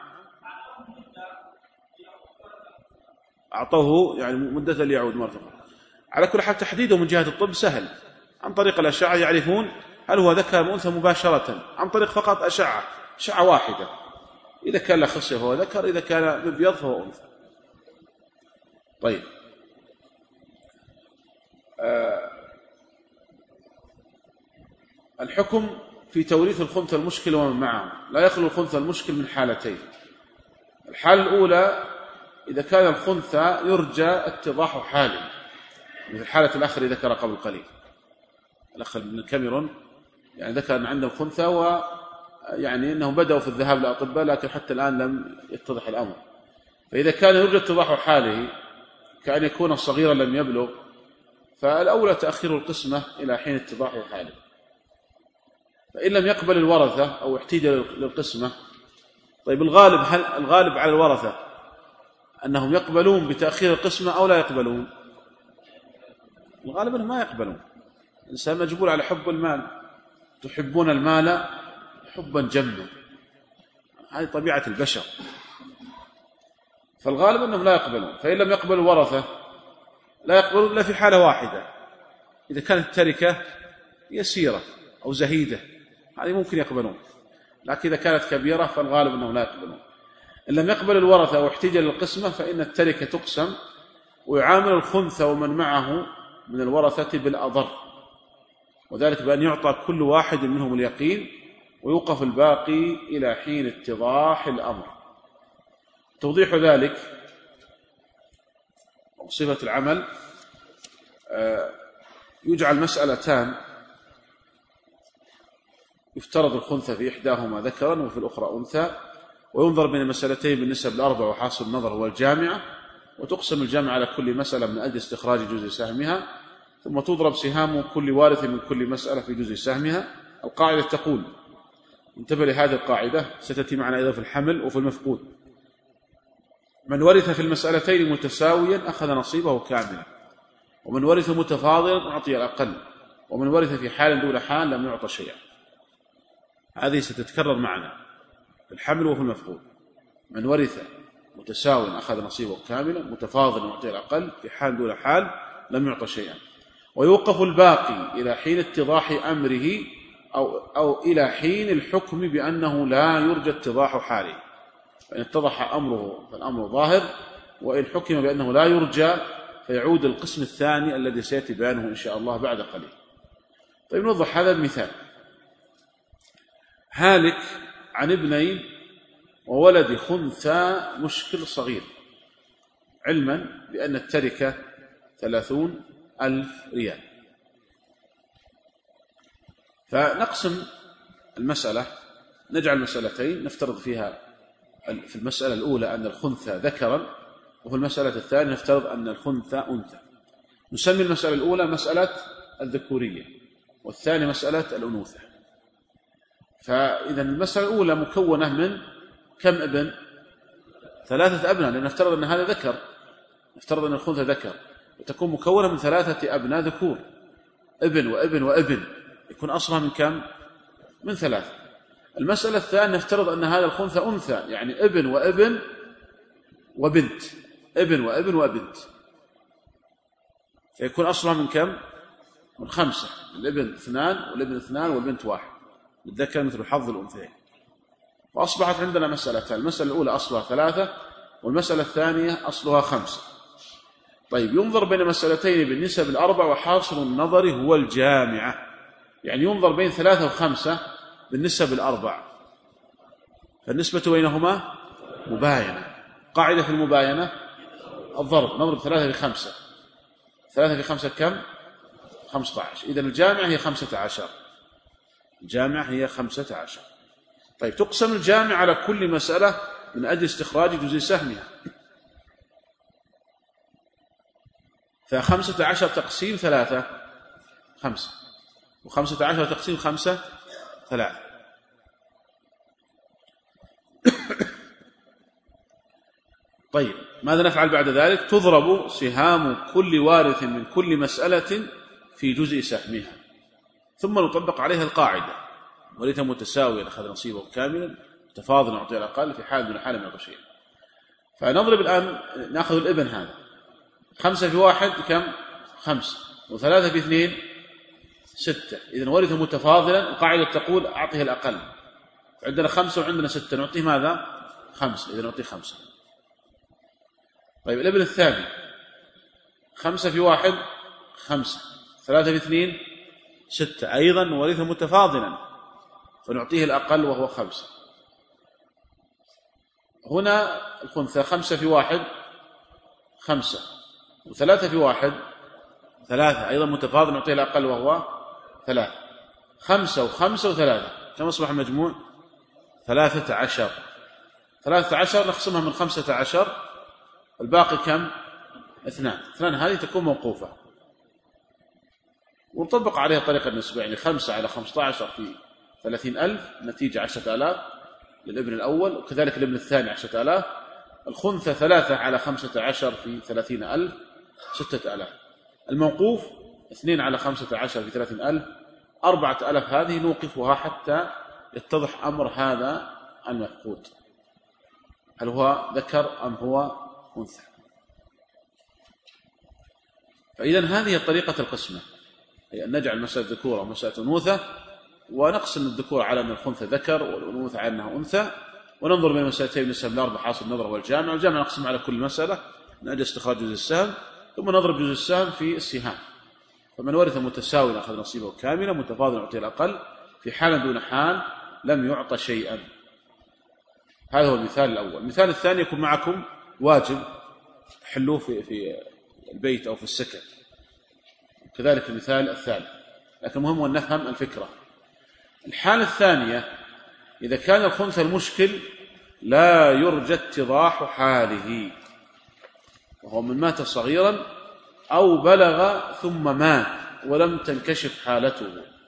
أعطوه يعني مدة ليعود مرة أخرى. على كل حال تحديده من جهة الطب سهل، عن طريق الأشعة يعرفون هل هو ذكر أم أنثى مباشرة، عن طريق فقط أشعة واحدة. إذا كان له خصية فهو ذكر، إذا كان مبيض فهو أنثى. طيب، الحكم في توريث الخنثى المشكل ومن معه. لا يخلو الخنثى المشكل من حالتين. الحالة الأولى إذا كان الخنثى يرجى اتضاح حاله، مثل حالة الأخ الذي ذكر قبل قليل، الأخ من كاميرون يعني ذكر أن عنده خنثى، ويعني أنهم بدأوا في الذهاب للأطباء لكن حتى الآن لم يتضح الأمر. فإذا كان يرجى اتضاح حاله كأن يكون صغيرا لم يبلغ، فالأولى تأخير القسمة إلى حين اتضاح حاله. فإن لم يقبل الورثة أو احتاج للقسمة، طيب الغالب على الورثة أنهم يقبلون بتأخير القسمة أو لا يقبلون؟ الغالب أنهم ما يقبلون. الإنسان مجبول على حب المال، تحبون المال حبا جما، هذه طبيعة البشر. فالغالب أنهم لا يقبلون. فإن لم يقبلوا الورثة لا يقبلون إلا في حالة واحدة، إذا كانت التركة يسيرة أو زهيدة هذه ممكن يقبلون، لكن إذا كانت كبيرة فالغالب أنهم لا يقبلون. إن لم يقبل الورثة أو احتج للقسمة فإن التركة تقسم، ويعامل الخنثى ومن معه من الورثة بالأضر، وذلك بأن يعطى كل واحد منهم اليقين ويوقف الباقي إلى حين اتضاح الأمر. توضيح ذلك وصفة العمل، يجعل مسألتان يفترض الخنثى في إحداهما ذكرا وفي الأخرى أنثى، وينظر بين المسألتين بالنسب الأربع وحاصل النظر هو الجامعة، وتقسم الجامعة على كل مسألة من أجل استخراج جزء سهمها، ثم تضرب سهام كل وارث من كل مسألة في جزء سهمها. القاعدة تقول، انتبه لهذه القاعدة ستأتي معنا أيضا في الحمل وفي المفقود: من ورث في المسألتين متساويا أخذ نصيبه كاملا، ومن ورث متفاضلا أعطي الأقل، ومن ورث في حال دون حال لم يعطى شيئا. هذه ستتكرر معنا في الحمل وفي المفقود: من ورث متساويا أخذ نصيبه كاملا، متفاضلا أعطي الأقل، في حال دون حال لم يعطى شيئا. ويوقف الباقي إلى حين اتضاح أمره أو إلى حين الحكم بأنه لا يرجى اتضاح حاله. فإن اتضح أمره فالأمر ظاهر، وإن حكم بأنه لا يرجى فيعود القسم الثاني الذي سيأتي بيانه إن شاء الله بعد قليل. طيب نوضح هذا المثال: هالك عن ابنين وولد خنثى مشكل صغير، علما بأن التركة 30,000 ريال. فنقسم المسألة، نجعل مسألتين نفترض فيها في المسألة الأولى أن الخنثى ذكرا، وفي المسألة الثانية نفترض أن الخنثى أنثى. نسمي المسألة الأولى مسألة الذكورية، والثانية مسألة الأنوثة. فإذا المسألة الأولى مكونة من كم ابن؟ 3 أبناء، لأن نفترض أن هذا ذكر، نفترض أن الخنثى ذكر، وتكون مكونة من 3 أبناء ذكور، ابن وابن وابن، يكون أصلها من كم؟ من 3. المسألة الثانية نفترض أن هذا الخنثى أنثى، يعني ابن وابن وبنت، ابن وابن وبنت، فيكون أصلها من كم؟ من 5. الابن 2 والابن 2 والبنت 1، الذكر مثل حظ الأنثيين. فأصبحت عندنا مسألتان: المسألة الأولى أصلها 3، والمسألة الثانية أصلها 5. طيب ينظر بين مسألتين بالنسب الأربع وحاصل النظر هو الجامعة، يعني ينظر بين 3 و5 بالنسب الأربع، فالنسبة بينهما مباينة. قاعدة في المباينة الضرب، نضرب 3 في 5، 3 في 5 كم؟ 15. إذن الجامعة هي 15، الجامعة هي 15. طيب تقسم الجامعة على كل مسألة من أجل استخراج جزء سهمها، ف15 تقسيم 3 5، و15 تقسيم 5 3. طيب ماذا نفعل بعد ذلك؟ تضرب سهام كل وارث من كل مسألة في جزء سهمها، ثم نطبق عليها القاعدة: ورث متساويا أخذ نصيبه كاملا، تفاضل نعطي الأقل، في حال من حال ما يعطي شيء. فنضرب الآن، نأخذ الابن هذا، 5 في 1 كم؟ 5، و3 في 2 6. إذن ورث متفاضلا، القاعدة تقول أعطيه الأقل. عندنا 5 وعندنا 6، نعطيه ماذا؟ 5، إذن نعطيه 5. طيب الابن الثاني، 5 في 1 5، 3 في 2 6، أيضا ورث متفاضلا، فنعطيه الأقل وهو 5. هنا الخنثى 5 في 1 5، و3 في 1 3، أيضا متفاضل، نعطيه الأقل وهو 3. 5 و5 و3، كم أصبح المجموع؟ 13. 13 نقسمها من 15، الباقي كم؟ 2. هذه تكون موقوفة، ونطبق عليها طريقة النسبة، يعني 5 على 15 في 30,000، نتيجة 10,000 للابن الأول، وكذلك الابن الثاني 10,000. الخنثى 3 على 15 في 30,000 6,000. الموقوف 2 على 15 في 30,000 4,000. هذه نوقفها حتى يتضح أمر هذا المفقود، هل هو ذكر أم هو أنثى. فإذا هذه طريقة القسمة، هي أن نجعل مسألة ذكور ومسألة أنوثة، ونقسم الذكور على أن الخنثى ذكر والأنوثة على أنها أنثى، وننظر بين مسألتين نسب الأربع حاصل النظر والجامع. الجامع نقسم على كل مسألة من أجل استخراج جزء السهم، ثم نضرب جزء السهم في السهام، فمن ورث متساوي أخذ نصيبه كاملا، متفاضل يعطي الأقل، في حال دون حال لم يعطى شيئا. هذا هو المثال الأول. المثال الثاني يكون معكم واجب تحلوه في البيت أو في السكن. كذلك المثال الثالث، لكن المهم أن نفهم الفكرة. الحالة الثانية إذا كان الخنثى المشكل لا يرجى اتضاح حاله، وهو من مات صغيرا أو بلغ ثم مات ولم تنكشف حالته.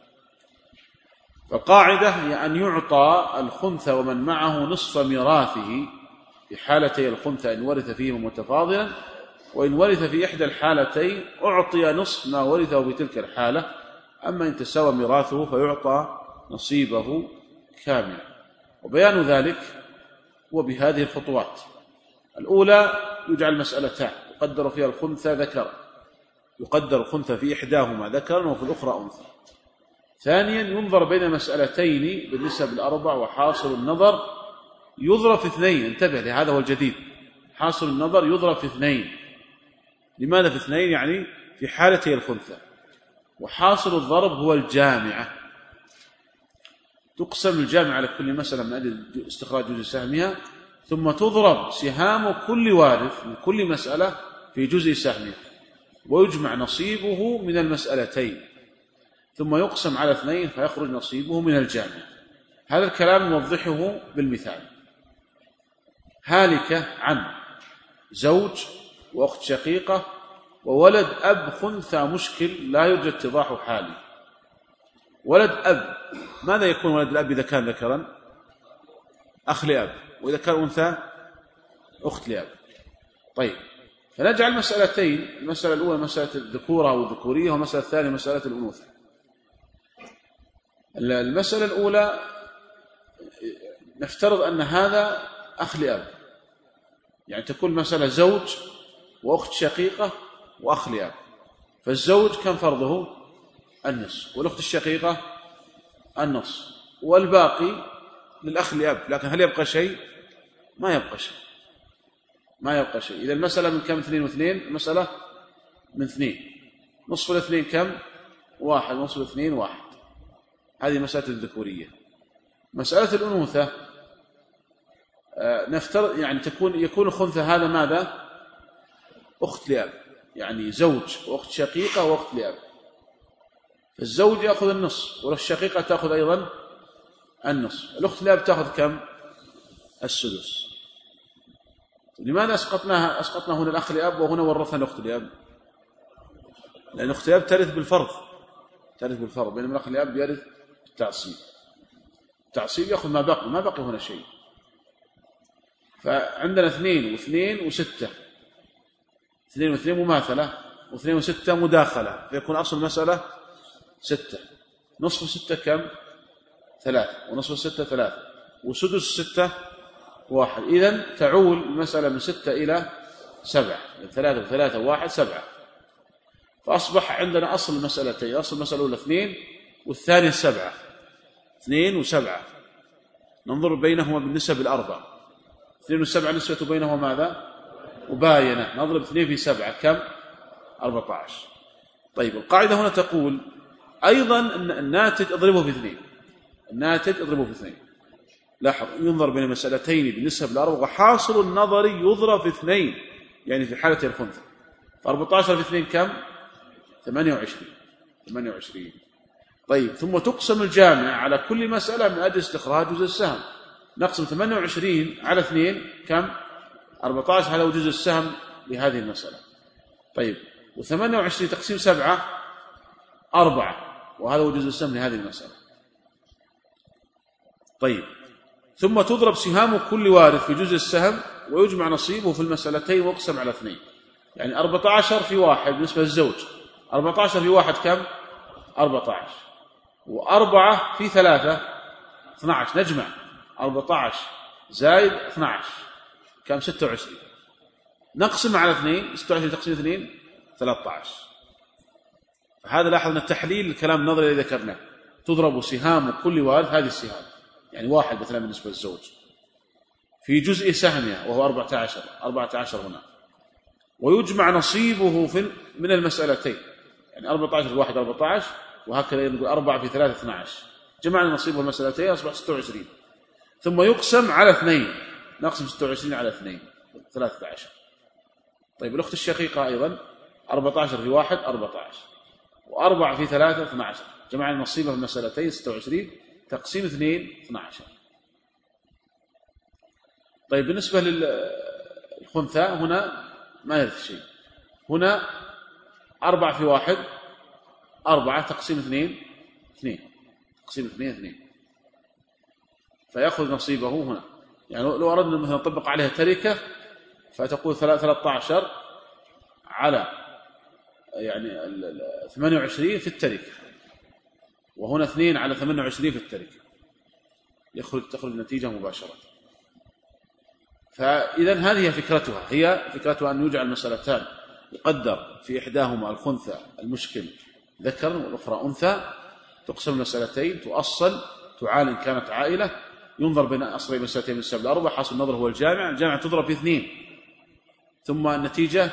فالقاعدة هي أن يعطى الخنثى ومن معه نصف ميراثه في حالتي الخنثى إن ورث فيه متفاضلا، وإن ورث في إحدى الحالتين أعطي نصف ما ورثه في تلك الحالة، أما إن تساوى ميراثه فيعطى نصيبه كاملا. وبيان ذلك هو بهذه الخطوات. الأولى يجعل مسألتان يقدر فيها الخنثى ذكرا، يقدر الخنثى في إحداهما ذكرا وفي الأخرى أنثى. ثانيا ينظر بين مسألتين بالنسب الأربع، وحاصل النظر يضرب في اثنين. انتبه لهذا هو الجديد، حاصل النظر يضرب في اثنين. لماذا في اثنين؟ يعني في حالتي الخنثى. وحاصل الضرب هو الجامعة. تقسم الجامعة على كل مسألة من أجل استخراج جزء سهمها، ثم تضرب سهام كل وارث من كل مسألة في جزء سهمها، ويجمع نصيبه من المسألتين، ثم يقسم على اثنين فيخرج نصيبه من الجامعة. هذا الكلام نوضحه بالمثال. هالكة عن زوج وأخت شقيقة وولد أب خنثى مشكل لا يرجى اتضاح حاله. ولد أب، ماذا يكون ولد الأب إذا كان ذكرا؟ أخ لأب، وإذا كان أنثى أخت لأب. طيب، فنجعل مسألتين، المسألة الأولى مسألة الذكورة والذكورية، والمسألة الثانية مسألة الأنوثة. المسألة الأولى نفترض أن هذا أخ لأب، يعني تكون مسألة زوج وأخت شقيقة وأخ لأب. فالزوج كم فرضه؟ النصف، والأخت الشقيقة النصف، والباقي للأخ لأب. لكن هل يبقى شيء؟ ما يبقى شيء، ما يبقى شيء. إذا المسألة من كم؟ 2 و2. المسألة من 2. نصف الاثنين كم؟ 1. نصف الاثنين 1. هذه مسألة الذكورية. مسألة الأنوثة نفترض يعني يكون الخنثى هذا ماذا؟ أخت لأب، يعني زوج وأخت شقيقة وأخت لأب. فالزوج يأخذ النصف، والأخت الشقيقة تأخذ أيضا النصف. الأخت لأب تأخذ كم؟ السدس. لماذا أسقطنا هنا الأخ لأب وهنا ورثنا الأخت لأب؟ لأن الأخت لأب ترث بالفرض، بينما الأخ لأب يرث بالتعصيب. التعصيب يأخذ ما بقي هنا شيء. فعندنا 2 و2 و6، 2 و2 مماثلة، و2 و6 مداخلة، فيكون أصل المسألة 6. نصف 6 كم؟ 3، ونصف 6 3، وسدس 6 1. إذن تعول المسألة من 6 إلى 7، 3 و3 و1 7. فأصبح عندنا أصل المسألتين. أصل المسألة الأولى 2 والثانية 7. 2 و7 ننظر بينهما بالنسب الأربع. 2 و7 نسبة بينهما ماذا؟ مباينة. نضرب 2 في 7 كم؟ 14. طيب، القاعدة هنا تقول أيضا أن الناتج اضربه في 2. الناتج اضربه في 2. لاحظ، ينظر بين مسألتين بالنسب الأربع، وحاصل النظر يضرب في 2، يعني في حالة الخنثى. ف14 في 2 كم؟ 28. طيب، ثم تقسم الجامعة على كل مسألة من أجل استخراج جزء السهم. نقسم 28 على 2 كم؟ 14. هذا هو جزء السهم لهذه المسألة. طيب، و28 تقسيم 7 4، وهذا هو جزء السهم لهذه المسألة. طيب، ثم تضرب سهام كل وارث في جزء السهم، ويجمع نصيبه في المسألتين ويقسم على 2. يعني 14 في 1 بالنسبة للزوج. 14 في 1 كم؟ 14. و4 في 3 12. نجمع 14 زائد 12 كم؟ 26. نقسم على 2. 26 تقسيم 2 13. فهذا لاحظنا التحليل الكلام النظري الذي ذكرناه. تضرب سهام كل وارث، هذه السهام يعني 1 مثلا بالنسبة للزوج، في جزء سهمها وهو 14 هنا، ويجمع نصيبه من المسألتين. يعني 14 في 1 14، وهكذا نقول 4 في 3 12. جمعنا نصيبه المسألتين أصبح 26. ثم يقسم على 2. نقسم 26 على 2 13. طيب، الأخت الشقيقة أيضا 14 في 1 14، و4 في 3 12. جمعنا نصيبه في المسألتين 26 تقسيم 2 12. طيب بالنسبة للخنثى هنا ما يرث شيء. هنا 4 في 1 4 تقسيم 2 2 تقسيم 2 2 فيأخذ نصيبه هنا. يعني لو أردنا مثلا نطبق عليها تركة فتقول 13 على يعني 28 في التركة، وهنا 2 على 28 في التركة، تخرج النتيجة مباشرة. فإذا هذه فكرتها، هي فكرتها أن يجعل مسألتان يقدر في إحداهما الخنثى المشكل ذكر والأخرى أنثى، تقسم المسألتين، تؤصل، تعال إن كانت عائلة، ينظر بين أصل مسألتين من السبب الأربع، حاصل النظر هو الجامع تضرب في 2، ثم النتيجة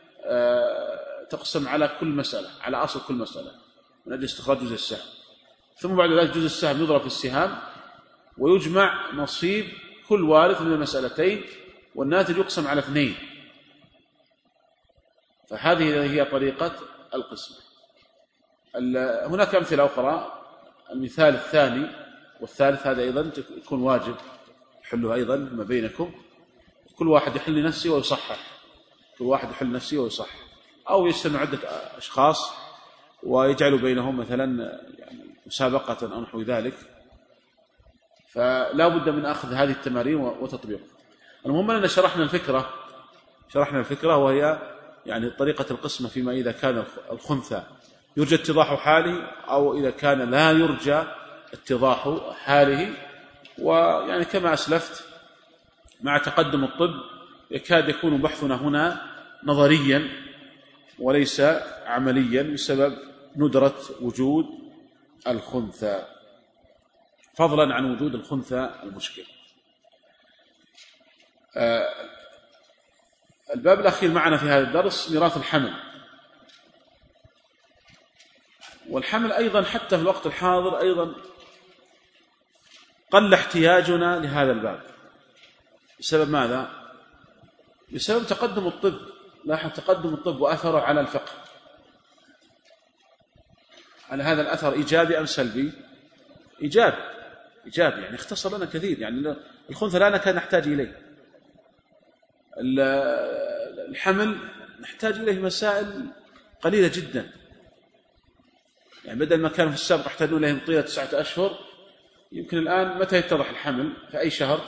تقسم على كل مسألة، على أصل كل مسألة من أجل استخراج جزء السهم، ثم بعد ذلك جزء السهم يضرب في السهام ويجمع نصيب كل وارث من المسألتين، والناتج يقسم على 2. فهذه هي طريقة القسم. هناك أمثلة أخرى. المثال الثاني والثالث هذا أيضا يكون واجب يحله أيضا ما بينكم، كل واحد يحل لنفسه ويصحح، كل واحد يحل نفسه ويصحح، أو يجتمع عدة أشخاص ويجعلوا بينهم مثلا يعني مسابقة أو نحو ذلك. فلا بد من أخذ هذه التمارين وتطبيقها. المهم أننا شرحنا الفكرة وهي يعني طريقة القسمة فيما إذا كان الخنثى يرجى اتضاح حاله أو إذا كان لا يرجى اتضاح حاله. ويعني كما أسلفت مع تقدم الطب يكاد يكون بحثنا هنا نظريا وليس عمليا بسبب ندرة وجود الخنثى، فضلا عن وجود الخنثى المشكل. الباب الأخير معنا في هذا الدرس ميراث الحمل. والحمل أيضا حتى في الوقت الحاضر أيضا قل احتياجنا لهذا الباب. بسبب ماذا؟ بسبب تقدم الطب. لاحظ تقدم الطب وأثره على الفقه. هل هذا الأثر إيجابي أم سلبي؟ إيجابي، يعني اختصر لنا كثير. يعني الخنثى لا كان نحتاج إليه، الحمل نحتاج إليه مسائل قليلة جدا. يعني بدل ما كانوا في السابق يحتاجون إليه طيلة 9 أشهر، يمكن الآن متى يتضح الحمل؟ في أي شهر؟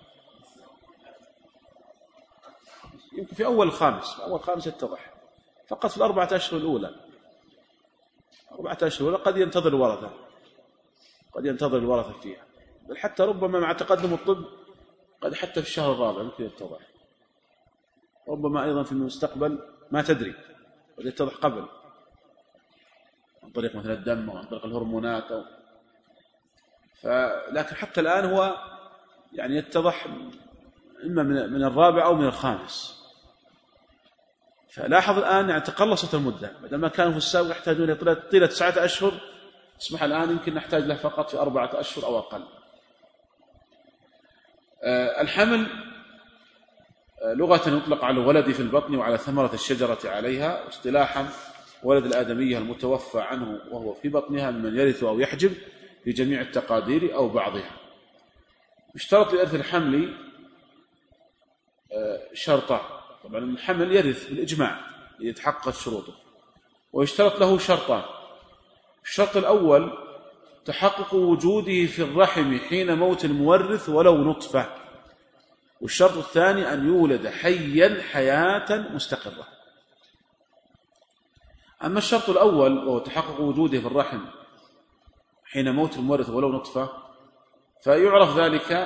يمكن في أول خامس يتضح، فقط في 4 أشهر الأولى. 4 أشهر الأولى قد ينتظر الورثة فيها، بل حتى ربما مع تقدم الطب قد حتى في الشهر الرابع ممكن يتضح، ربما أيضا في المستقبل ما تدري قد يتضح قبل، عن طريق مثل الدم أو عن طريق الهرمونات لكن حتى الآن هو يعني يتضح إما من الرابع أو من الخامس. فلاحظ الآن يعني تقلصت المدة، بدل ما كانوا في السابق يحتاجون إلى طيلة 9 أشهر، اسمح الآن يمكن نحتاج له فقط في 4 أشهر أو أقل. الحمل لغة يطلق على الولد في البطن وعلى ثمرة الشجرة عليها، واصطلاحا ولد الآدمية المتوفى عنه وهو في بطنها ممن يرث أو يحجب في جميع التقادير أو بعضها. يشترط لإرث الحمل شرطان. طبعا الحمل يرث بالإجماع يتحقق شروطه، ويشترط له شرطان. الشرط الأول تحقق وجوده في الرحم حين موت المورث ولو نطفة، والشرط الثاني أن يولد حيا حياة مستقرة. أما الشرط الأول وهو تحقق وجوده في الرحم حين موت المورث ولو نطفة، فيعرف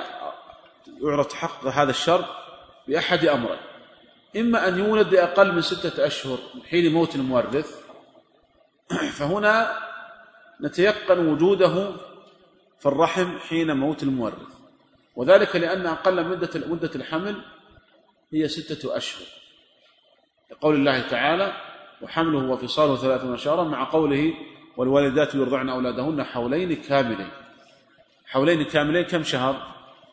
تحقق هذا الشرط بأحد أمرين: إما أن يولد بأقل من 6 أشهر من حين موت المورث، فهنا نتيقن وجوده في الرحم حين موت المورث، وذلك لأن أقل مدة الحمل هي 6 أشهر، لقول الله تعالى: وحمله وفصاله 30 شهرا، مع قوله: والوالدات يرضعن أولادهن حولين كاملين. حولين كاملين كم شهر؟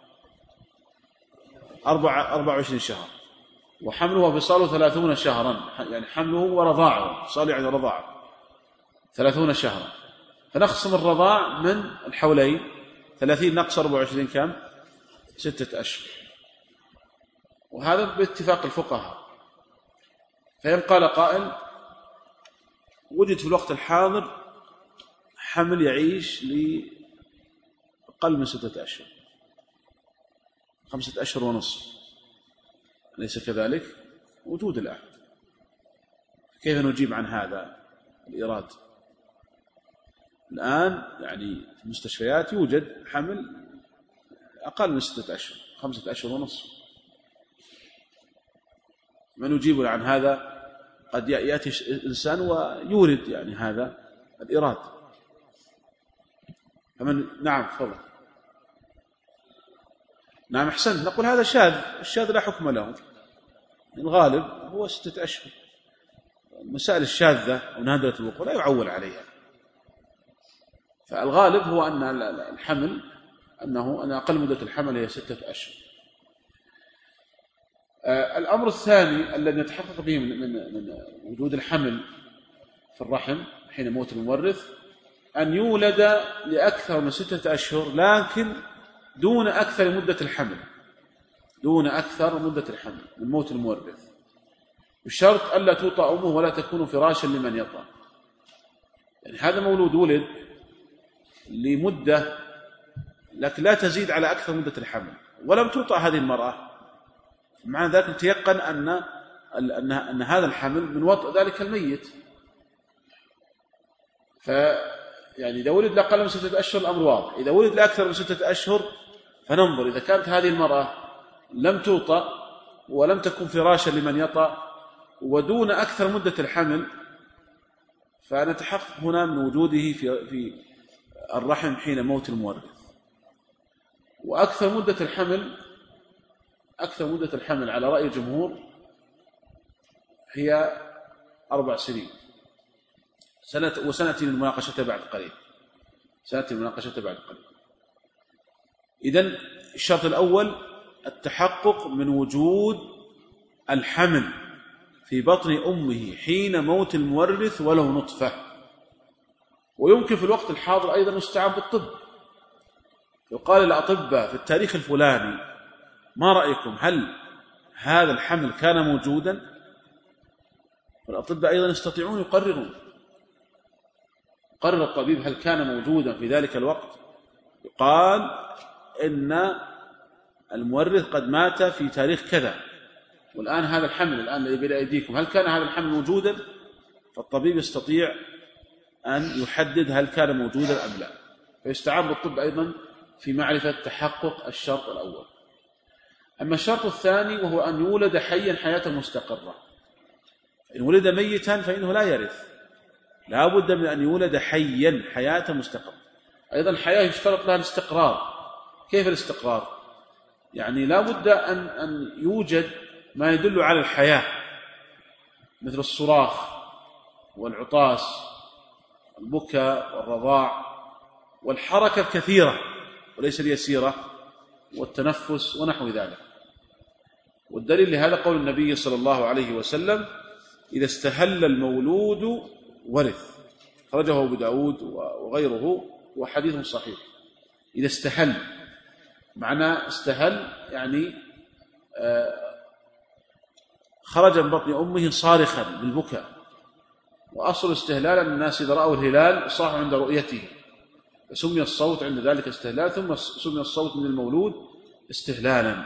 24 شهر. وحمله وفصاله 30 شهرا، يعني حمله ورضاعه، فصاله يعني رضاعه. 30 شهرا، فنخصم الرضاع من الحولين، 30 نقص 24 كم؟ 6 أشهر. وهذا باتفاق الفقهاء. فإن قال قائل وجد في الوقت الحاضر حمل يعيش لأقل من 6 أشهر، 5 أشهر ونصف، أليس كذلك؟ وجود الآن، كيف نجيب عن هذا الإيراد؟ الآن يعني في المستشفيات يوجد حمل أقل من 6 أشهر، 5 أشهر ونصف. من يجيب عن هذا؟ قد يأتي إنسان ويورد يعني هذا الإيراد. فمن نعم تفضل. نعم أحسنت، نقول هذا شاذ، الشاذ لا حكم له، الغالب هو 6 أشهر. المسائل الشاذة ونادرة الوقوع لا يعول عليها، فالغالب هو أن الحمل أن أقل مدة الحمل هي 6 أشهر. الأمر الثاني الذي يتحقق به من وجود الحمل في الرحم حين موت المورث أن يولد لأكثر من 6 أشهر، لكن دون أكثر مدة الحمل، دون أكثر مدة الحمل من موت المورث، بشرط ألا توطأ أمه ولا تكون فراشا لمن يطأ. يعني هذا مولود ولد لمدة لكن لا تزيد على أكثر مدة الحمل، ولم توطأ هذه المرأة، معنى ذلك نتيقن أن هذا الحمل من وطأ ذلك الميت. يعني إذا ولد لأقل من 6 أشهر الأمر واضح. إذا ولد لأكثر من 6 أشهر فننظر إذا كانت هذه المرأة لم توطأ ولم تكن فراشا لمن يطأ ودون أكثر مدة الحمل، فنتحقق هنا من وجوده في الرحم حين موت المورث. وأكثر مدة الحمل على رأي الجمهور هي 4 سنين. وسنأتي المناقشة بعد قليل. إذن الشرط الأول التحقق من وجود الحمل في بطن أمه حين موت المورث ولو نطفة. ويمكن في الوقت الحاضر أيضا يستعان بالطب، يقال للأطباء في التاريخ الفلاني ما رأيكم، هل هذا الحمل كان موجودا؟ والأطباء أيضا يستطيعون يقررون. قرر الطبيب هل كان موجودا في ذلك الوقت، يقال إن المورث قد مات في تاريخ كذا، والآن هذا الحمل الآن الذي بين أيديكم هل كان هذا الحمل موجودا؟ فالطبيب يستطيع أن يحدد هل كان موجودا أم لا، فيستعان بالطب أيضا في معرفة تحقق الشرط الأول. أما الشرط الثاني وهو أن يولد حيا حياة مستقرة. إن ولد ميتا فإنه لا يرث، لا بد من أن يولد حيا حياة مستقرة. أيضا الحياة يشترط لها الاستقرار. كيف الاستقرار؟ يعني لا بد أن يوجد ما يدل على الحياة، مثل الصراخ والعطاس والبكاء والرضاع والحركة الكثيرة وليس اليسيرة والتنفس ونحو ذلك. والدليل لهذا قول النبي صلى الله عليه وسلم: إذا استهل المولود ورث، خرجه أبو داود وغيره وحديث صحيح. إذا استهل، معنى استهل يعني خرج من بطن أمه صارخا بالبكاء. وأصل استهلال أن الناس إذا رأوا الهلال صاحوا عند رؤيته، فسمي الصوت عند ذلك استهلال، ثم سمي الصوت من المولود استهلالا.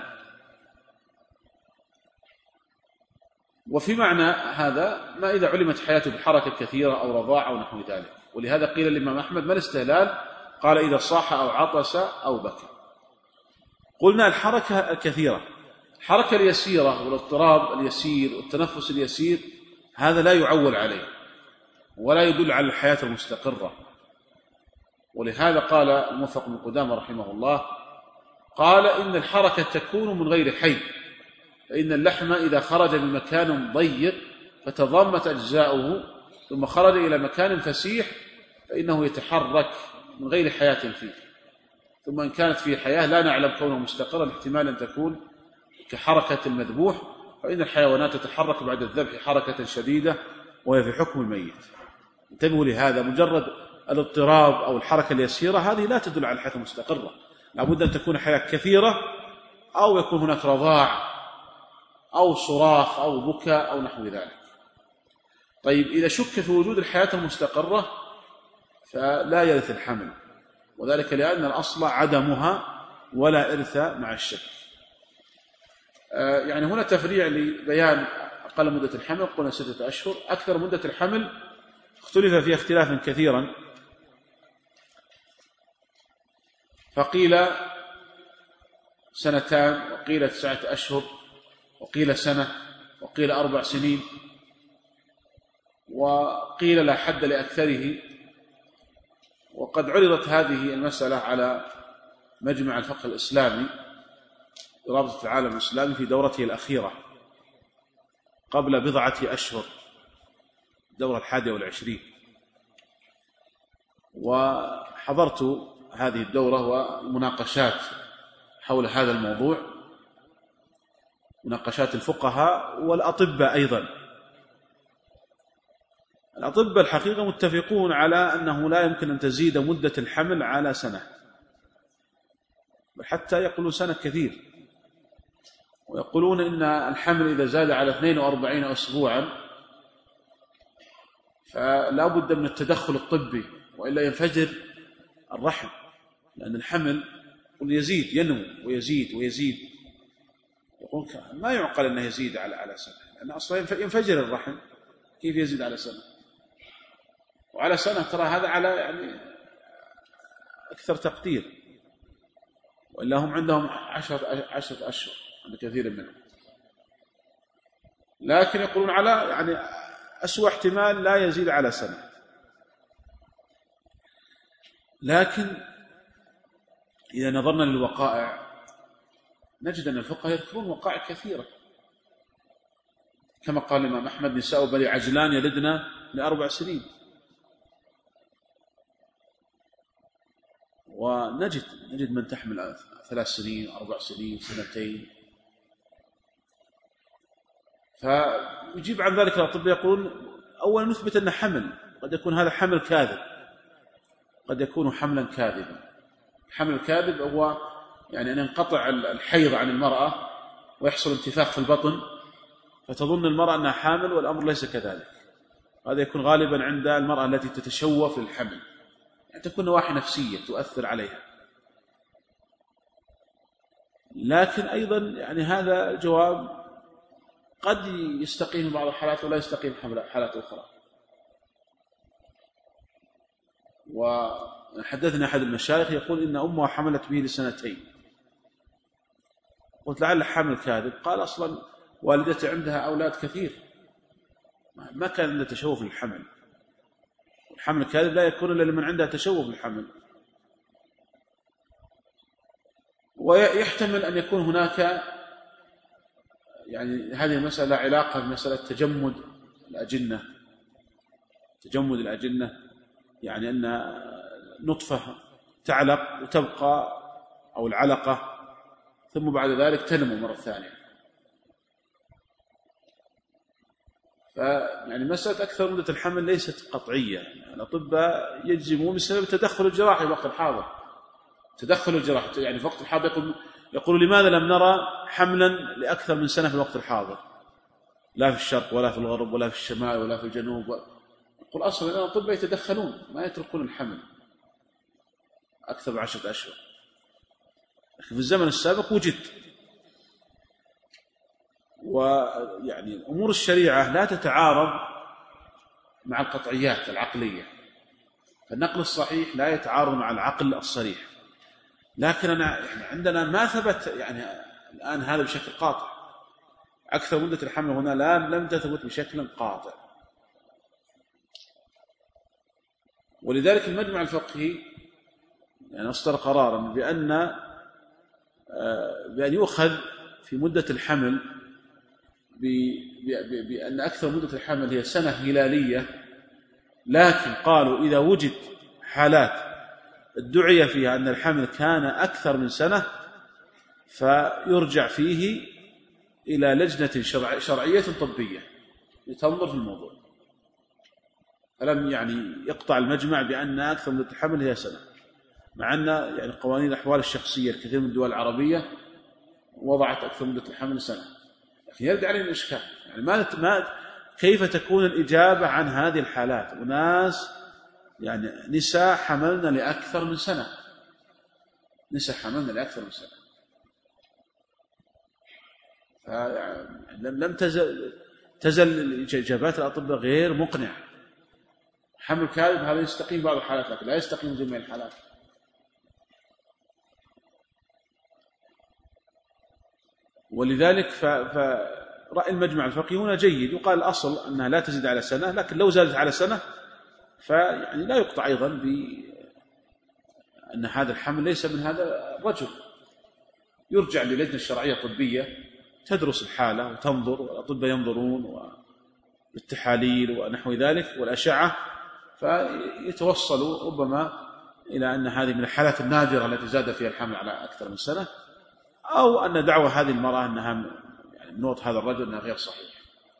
وفي معنى هذا ما إذا علمت حياته بحركة كثيرة أو رضاعة أو نحو ذلك. ولهذا قيل للإمام أحمد: ما الاستهلال؟ قال: إذا صاح أو عطس أو بكى. قلنا الحركة الكثيرة، الحركة اليسيرة والاضطراب اليسير والتنفس اليسير هذا لا يعول عليه ولا يدل على الحياة المستقرة. ولهذا قال الموفق بن قدامة رحمه الله، قال: إن الحركة تكون من غير حي، فإن اللحم إذا خرج من مكان ضيق فتضمت أجزاؤه ثم خرج إلى مكان فسيح فإنه يتحرك من غير حياة فيه. ثم إن كانت فيه حياة لا نعلم كونه مستقرا، احتمال أن تكون كحركة المذبوح، فإن الحيوانات تتحرك بعد الذبح حركة شديدة وهي في حكم الميت. انتبهوا لهذا، مجرد الاضطراب أو الحركة اليسيرة هذه لا تدل على الحياة المستقرة، لابد أن تكون حياة كثيرة، أو يكون هناك رضاع أو صراخ أو بكاء أو نحو ذلك. طيب إذا شك في وجود الحياة المستقرة فلا يرث الحمل، وذلك لأن الأصل عدمها ولا إرث مع الشك. يعني هنا تفريع لبيان أقل مدة الحمل، قلنا 6 أشهر. أكثر مدة الحمل اختلف فيها اختلافا كثيرا، فقيل 2 وقيل 9 أشهر وقيل 1 وقيل 4 سنين وقيل لا حد لأكثره. وقد عرضت هذه المسألة على مجمع الفقه الإسلامي رابطة العالم الإسلامي في دورته الأخيرة قبل بضعة أشهر، الدورة 21، وحضرت هذه الدورة والمناقشات حول هذا الموضوع، مناقشات الفقهاء والأطباء أيضا. الأطباء الحقيقة متفقون على أنه لا يمكن أن تزيد مدة الحمل على 1 سنة، بل حتى يقولون 1 كثير، ويقولون إن الحمل إذا زاد على 42 أسبوعا فلا بد من التدخل الطبي، وإلا ينفجر الرحم، لأن الحمل يزيد، ينمو ويزيد ويزيد، يقول ما يعقل أنه يزيد على 1 لأن أصلا ينفجر الرحم، كيف يزيد على 1 وعلى 1 ترى هذا على يعني أكثر تقدير، وإلا هم عندهم 10 أشهر عند كثير منهم، لكن يقولون على يعني أسوأ احتمال لا يزيد على 1. لكن إذا نظرنا للوقائع نجد أن الفقهاء يذكرون وقائع كثيرة، كما قال الإمام أحمد: نساء بني عجلان يلدن ل4 سنين. ونجد من تحمل 3 سنين 4 سنين 2 فيجيب عن ذلك الأطباء يقولون: أولا نثبت أن حمل، قد يكون هذا حمل كاذب، قد يكون حملا كاذبا. الحمل الكاذب هو يعني أن ينقطع الحيض عن المرأة ويحصل انتفاخ في البطن فتظن المرأة أنها حامل والأمر ليس كذلك. هذا يكون غالبا عند المرأة التي تتشوف للحمل، يعني تكون نواحي نفسية تؤثر عليها. لكن أيضا يعني هذا جواب قد يستقيم بعض الحالات ولا يستقيم حالات أخرى. وحدثنا أحد المشايخ يقول إن أمها حملت به ل2 قلت: لعل حمل كاذب. قال: أصلا والدتي عندها أولاد كثير، ما كان عندها تشوف للحمل. الحمل الكاذب لا يكون إلا لمن عنده تشوف للحمل. ويحتمل أن يكون هناك يعني هذه المسألة علاقة بمسألة تجمد الأجنة. تجمد الأجنة يعني أن نطفة تعلق وتبقى، أو العلقة، ثم بعد ذلك تنمو مرة ثانية. فيعني مسألة أكثر مدة الحمل ليست قطعية، يعني الأطباء يجزمون بسبب التدخل الجراحي في الوقت الحاضر. تدخل الجراحي يعني في الوقت الحاضر يقول: لماذا لم نرى حملا لأكثر من 1 في الوقت الحاضر، لا في الشرق ولا في الغرب ولا في الشمال ولا في الجنوب؟ يقول: أصلا الأطباء يتدخلون، ما يتركون الحمل أكثر من 10 أشهر. لكن في الزمن السابق وجد. ويعني أمور الشريعة لا تتعارض مع القطعيات العقلية، فالنقل الصحيح لا يتعارض مع العقل الصريح. لكن يعني عندنا ما ثبت يعني الآن هذا بشكل قاطع. أكثر مدة الحمل هنا لم تثبت بشكل قاطع. ولذلك المجمع الفقهي يعني أصدر قرارا بأن يؤخذ في مدة الحمل بأن أكثر مدة الحمل هي 1 هلالية. لكن قالوا إذا وجد حالات ادعي فيها أن الحمل كان أكثر من 1 فيرجع فيه إلى لجنة شرعية طبية لتنظر في الموضوع. فلم يعني يقطع المجمع بأن أكثر مدة الحمل هي سنة، مع أن يعني قوانين الأحوال الشخصية الكثير من الدول العربية وضعت أكثر مدة الحمل سنة، لكن يرد علينا الإشكال يعني كيف تكون الإجابة عن هذه الحالات؟ وناس يعني نساء حملنا لأكثر من سنة، نساء حملنا لأكثر من سنة، لم تزل إجابات الأطباء غير مقنعة. حمل كاذب هذا يستقيم بعض الحالات لكن لا يستقيم جميع الحالات. ولذلك فرأي المجمع الفقهي هنا جيد، يقال الأصل أنها لا تزيد على سنة، لكن لو زادت على سنة فيعني لا يقطع أيضا بأن هذا الحمل ليس من هذا الرجل، يرجع للجنة الشرعية الطبية تدرس الحالة وتنظر، والأطباء ينظرون بالتحاليل ونحو ذلك والأشعة، فيتوصلوا ربما إلى أن هذه من الحالات النادرة التي زاد فيها الحمل على أكثر من سنة، أو أن دعوة هذه المرأة أنها يعني نوط هذا الرجل أنها غير صحيح.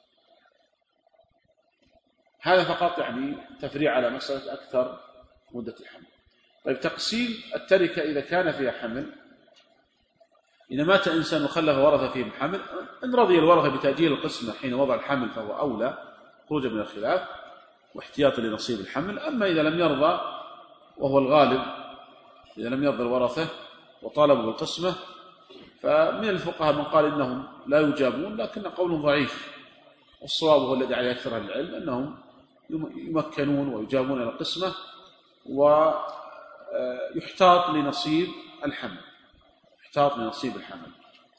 هذا فقط يعني تفريع على مسألة أكثر مدة الحمل. طيب تقسيم التركة إذا كان فيها حمل، إذا مات إنسان وخلف ورثة فيه الحمل، إن رضي الورثة بتأجيل القسمة حين وضع الحمل فهو أولى خروجا من الخلاف واحتياطا لنصيب الحمل. أما إذا لم يرضى، وهو الغالب، إذا لم يرضى الورثة وطالبوا بالقسمة، فمن الفقهاء من قال إنهم لا يجابون، لكن قول ضعيف، والصواب هو الذي عليه أكثر العلم أنهم يمكنون ويجابون إلى القسمة ويحتاط لنصيب الحمل، يحتاط لنصيب الحمل.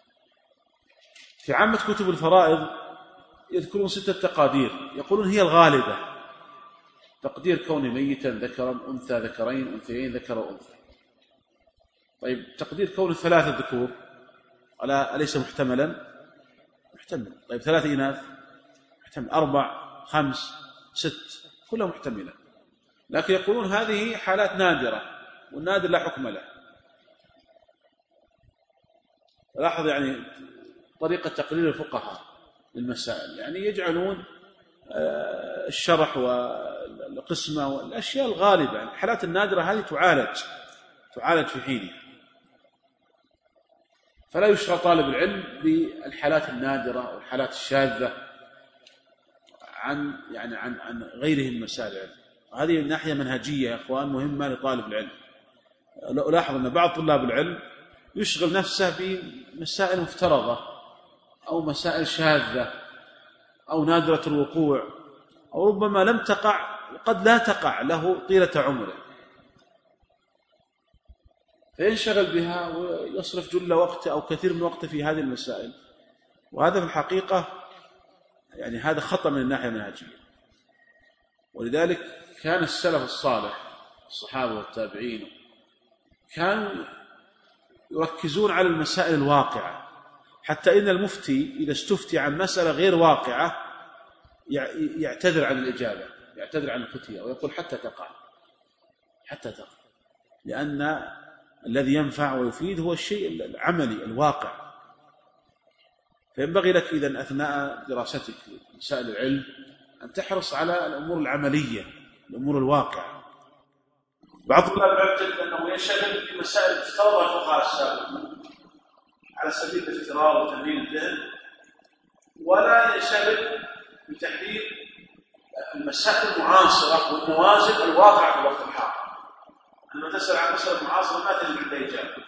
في عامة كتب الفرائض يذكرون 6 تقادير، يقولون هي الغالبة: تقدير كون ميتا ذكرا أنثى، ذكرين أنثيين، ذكر وأنثى. طيب تقدير كون 3 ذكور أليس محتملا؟ محتمل. طيب 3 إناث محتمل، 4 5 6 كلها محتملة، لكن يقولون هذه حالات نادرة، والنادر لا حكم له. لاحظ يعني طريقة تقرير الفقهاء للمسائل، يعني يجعلون الشرح والقسمة والأشياء الغالبة، يعني الحالات النادرة هذه تعالج في حينها، فلا يشغل طالب العلم بالحالات النادرة والحالات الشاذة عن غيره من مسائل العلم. هذه من ناحية منهجية يا أخوان مهمة لطالب العلم. ألاحظ أن بعض طلاب العلم يشغل نفسه بمسائل مفترضة أو مسائل شاذة أو نادرة الوقوع، أو ربما لم تقع وقد لا تقع له طيلة عمره، فينشغل بها ويصرف جل وقته أو كثير من وقته في هذه المسائل، وهذا في الحقيقة يعني هذا خطأ من الناحية المنهجية. ولذلك كان السلف الصالح الصحابة والتابعين كانوا يركزون على المسائل الواقعة، حتى إن المفتي إذا استفتي عن مسألة غير واقعة يعتذر عن الإجابة، يعتذر عن الفتية، ويقول حتى تقع، لأن الذي ينفع ويفيد هو الشيء العملي الواقع. فينبغي لك إذن أثناء دراستك مسائل العلم أن تحرص على الأمور العملية، الأمور الواقعة. بعض الطلاب يعتقد أنه ينشغل في مسائل افترضها الفقهاء السابقون على سبيل الافتراض وتمرين الذهن، ولا ينشغل بتحليل المسائل المعاصرة والموازن الواقعة في الوقت الحاضر. لما تسأل عن مسألة معاصرة ما تجد عندها إجابة،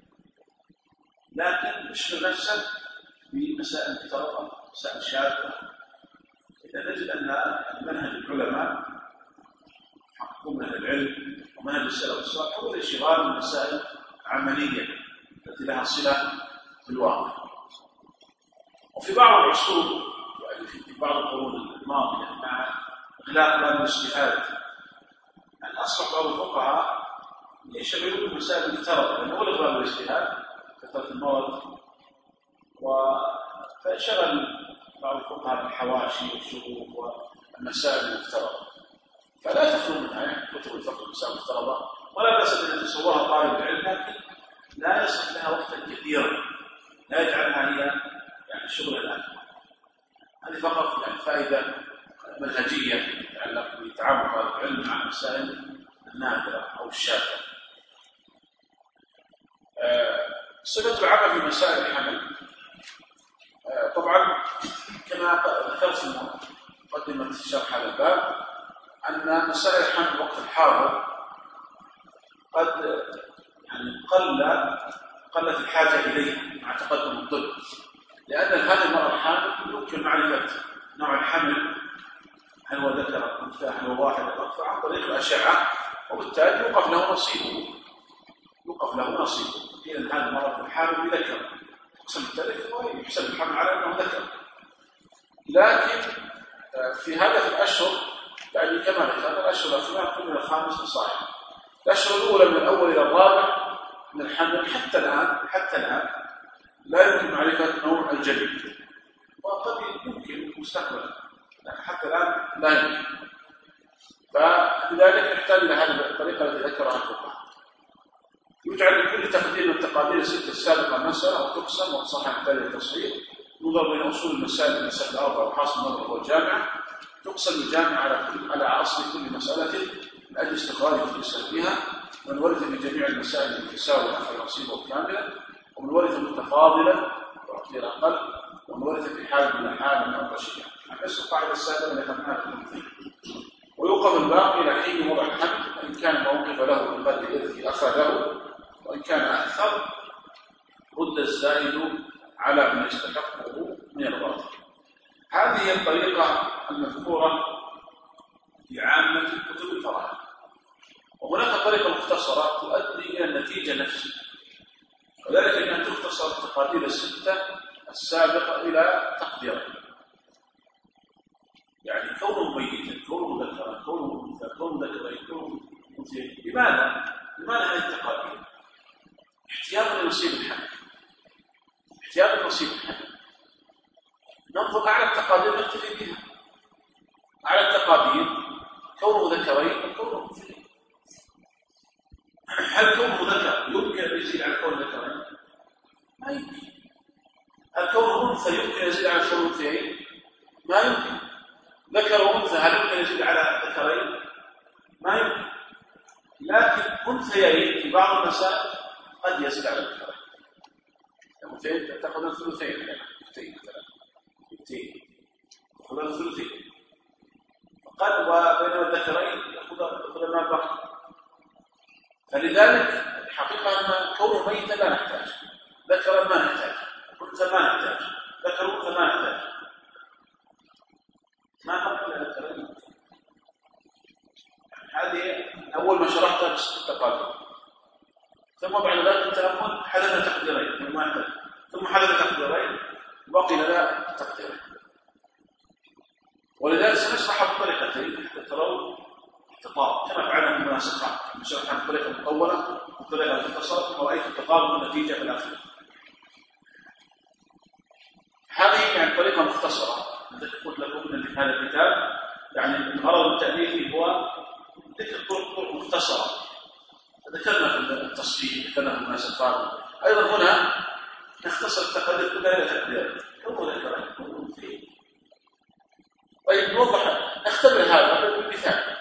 لكن يشغل نفسك بمسائل افتراض، مسائل شاذة. إذا نجد أن منهج العلماء حقهم من العلم ومنهج السلف الصالح هو الانشغال بالمسائل العملية التي لها صلة بالواقع. وفي بعض العصور يعني في بعض القرون الماضية مع إغلاق باب الاجتهاد يعني أصبح بعض الفقهاء ينشغلون بالمسائل المفترضة، لأنه أغلق باب الاجتهاد كثرة الموت، فانشغل بعض الفقهاء بالحواشي والشروط والمسائل المفترضة، فلا تخلو منها يعني كتب الفقه المسائل المفترضة، ولا بأس أن يتصورها طالب العلم، لكن لا يصرف لها وقتا كثيرا، لا يجعلها هي يعني شغل الأكبر. هذه فقط يعني فائدة منهجية تتعلق بتعامل
صفة العمل في مسائل الحمل طبعا كما ذكرت في مقدمة شرح هذا الباب أن مسائل الحمل وقت الحاضر قد يعني قلت الحاجة إليه مع تقدم الطب، لأن هذه المرأة الحامل يمكن معرفة نوع الحمل، هل هو ذكر أو أنثى، هل هو واحد أو أكثر، عن طريق الأشعة، وبالتالي يوقف له نصيبه. إذا هذه المرأة الحامل بذكر تقسم التاريخ ويحسب الحمل على أنه ذكر. لكن في هذا الأشهر، يعني كما ذكرنا الأشهر الأخيرة كل من الخامس لصاحب. الأشهر الأولى من الأول إلى الرابع من الحمل حتى الآن لا يمكن معرفة نوع الجنين، وقد يمكن مستقبلا، لكن حتى الآن لا يمكن. فلذلك نحتاج إلى هذه الطريقة التي ذكرها الفقهاء. يجعل لكل تقدير من التقادير الستة السابقة مسألة وتقسم وتصحح بالتالي التصحيح. ينظر بين أصول المسائل المسائل الأربعة وحاصل النظر والجامعة. تقسم الجامعة على أصل كل مسألة من أجل استخراج التساوي فيها، من ورث في جميع المسائل المتساوية أخذ نصيبه كاملا، ومن ورث متفاضلا وأعطي أقل، ومن ورث في حال من الحال أو رشيدا. نفس القاعدة السابقة اللي ذكرناها في. ويوقف الباقي إلى حين وضع الحمل، وإن كان موقف له بقدر إرثه أخذه، وإن كان أكثر رد الزائد على من يستحقه من الورثة. هذه هي الطريقة المذكورة في عامة كتب الفرائض. وهناك طريقة مختصرة تؤدي إلى النتيجة نفسها، وذلك أن تختصر التقادير الستة السابقة إلى تقديرين، يعني كونه ميتا، كونه ذكرا، كونه أنثى، كونه ذكرين، كونه أنثيين. لماذا هذه التقادير؟ احتياطا لنصيب الحمل، ننظر أعلى التقادير نكتفي بها. أعلى التقادير كونه ذكرين وكونه أنثيين. هل كونه ذكر يمكن أن يزيد على كون ذكرين؟ ما يمكن. هل كونه أنثى يمكن أن يزيد على كون أنثيين؟ ما يمكن. ذكر وأنثى هل يمكن أن يزيد على ذكرين؟ ما يمكن. لكن أنثيين في بعض المسائل قد يزيد على ذكرين. أنثيين تأخذ ثلثين مثلا، تأخذ ثلثين فقد، وبين الذكرين يأخذ ما بقي. فلذلك الحقيقة أن كونه ميتا لا نحتاج، ذكرا ما نحتاج، أنثى ما نحتاج، ذكر وأنثى ما نحتاج، ما نقل إلى ذكرين. هذه أول ما شرحتها بس التقادير، ثم بعد ذلك التأمل حدث تقديرين ما نحتاج، ثم حدث تقديرين وبقي لنا تقديرين. ولذلك سنشرح الطريقتين حتى ترون التطابق كما فعلنا في المناسخات. شرحنا الطريقة المطولة والطريقة المختصرة، ثم رأيت التطابق والنتيجة في الآخر. هذه يعني طريقة مختصرة التي قلت لكم من هذا الكتاب، يعني الغرض من تأليفه هو ذكر طرق مختصرة. ذكرنا في التصحيح، ذكرنا في المناسخات. أيضا هنا نختصر التقدير كلها إلى تقدير كم ذكرين فيه. طيب نوضح، نختبر هذا بالمثال.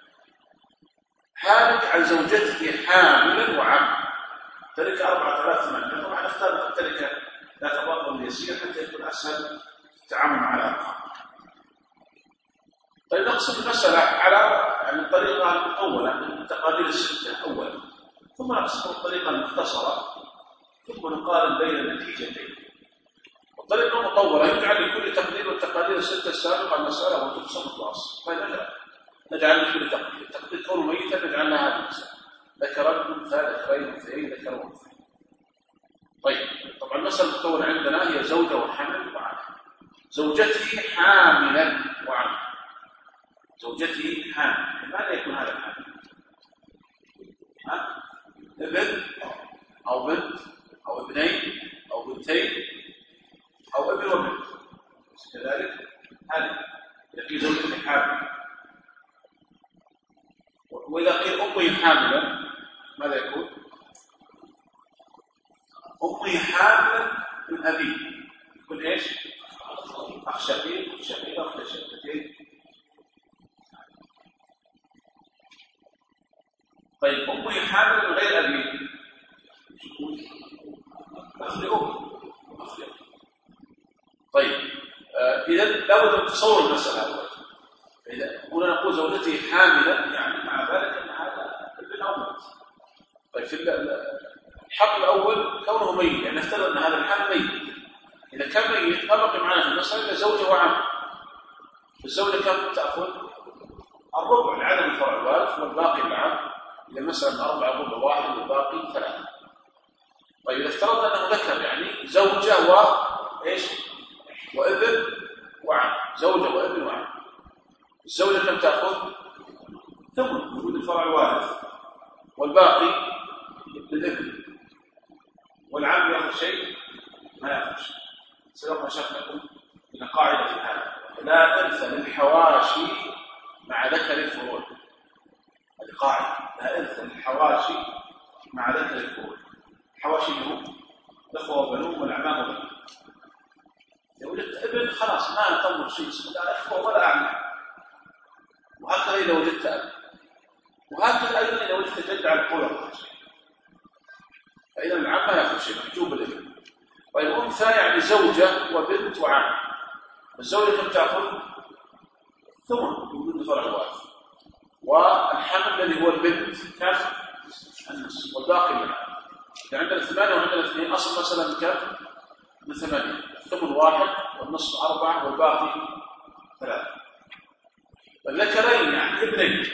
هالك عن زوجته حاملا وعم، ترك 4800. طبعا نختار التركة ذات الرقم اليسير حتى يكون أسهل التعامل مع الأرقام. طيب نقسم المسألة على يعني الطريقة المطولة من التقادير الستة أولا، ثم نقسم الطريقة المختصرة، ثم نقارن بين النتيجتين. الطريقة المطولة يجعل لكل تقدير والتقادير الستة السابقة المسألة وتقسم الأصل. طيب نجعل لكل تقدير كونه ميتا نجعل لها هذه المسألة، ذكرا أنثى، ذكرين أنثيين، ذكر وأنثى. طيب طبعا المسألة المطولة عندنا هي زوجة وحمل وعم. زوجته حاملا وعم، زوجته حامل. ماذا يكون هذا الحامل؟ ابن أو بنت أو ابنين أو بنتين أو ابن وبنت، كذلك هذه يقي زوجته حامل. وإذا قيل أمي حاملا ماذا يكون؟ أمي حاملا من أبي، يكون إيش؟ أخ شقيق، أخت شقيقة، أخت شقيقتين. طيب أمي حاملا من غير أبي، أخلق. طيب إذا لابد من تصور المسألة أولا. فإذا هنا نقول زوجتي حاملة يعني مع ذلك أن هذا ابن أو بنت. طيب في الحق الأول كونه ميت، يعني نفترض أن هذا الحمل ميت. إذا كان ميت ما بقي معنا في المسألة إلا زوجة وعم. الزوجة كم تأخذ؟ الربع لعدم الفرع الوارث والباقي العم. إذا مثلا 4 ربع 1 والباقي 3. طيب إذا افترضنا أنه ذكر يعني زوجة وإيش؟ وابن وعم. زوجة وابن وعم. الزوجة كم تأخذ؟ ثمن وجود الفرع الوارث والباقي للابن. والعم يأخذ شيء؟ ما يأخذ شيء. سبق شرح لكم إن قاعدة في هذا لا إرث للحواشي مع ذكر الفروع. هذه قاعدة لا إرث للحواشي مع ذكر الفروع. الحواشي هم الأخوة وبنون والأعمام وبنون. إذا وجدت ابن خلاص ما نطور شيء اسمه لا أخوة ولا أعمام. وهكذا إذا وجدت أب. وهكذا أيضا إذا وجدت جد على القول الراجح. فإذا العم ما يأخذ شيء محجوب الابن. والأنثى يعني زوجة وبنت وعم. الزوجة كم تأخذ؟ ثمن وجود الفرع الوارث. والحمل الذي هو البنت كم؟ النصف. والباقي العم. يعني عندنا 8 وعندنا 2 أصل مثلا كم؟ من 8. الثمن 1 والنصف 4 والباقي 3. الذكرين يعني ابنين.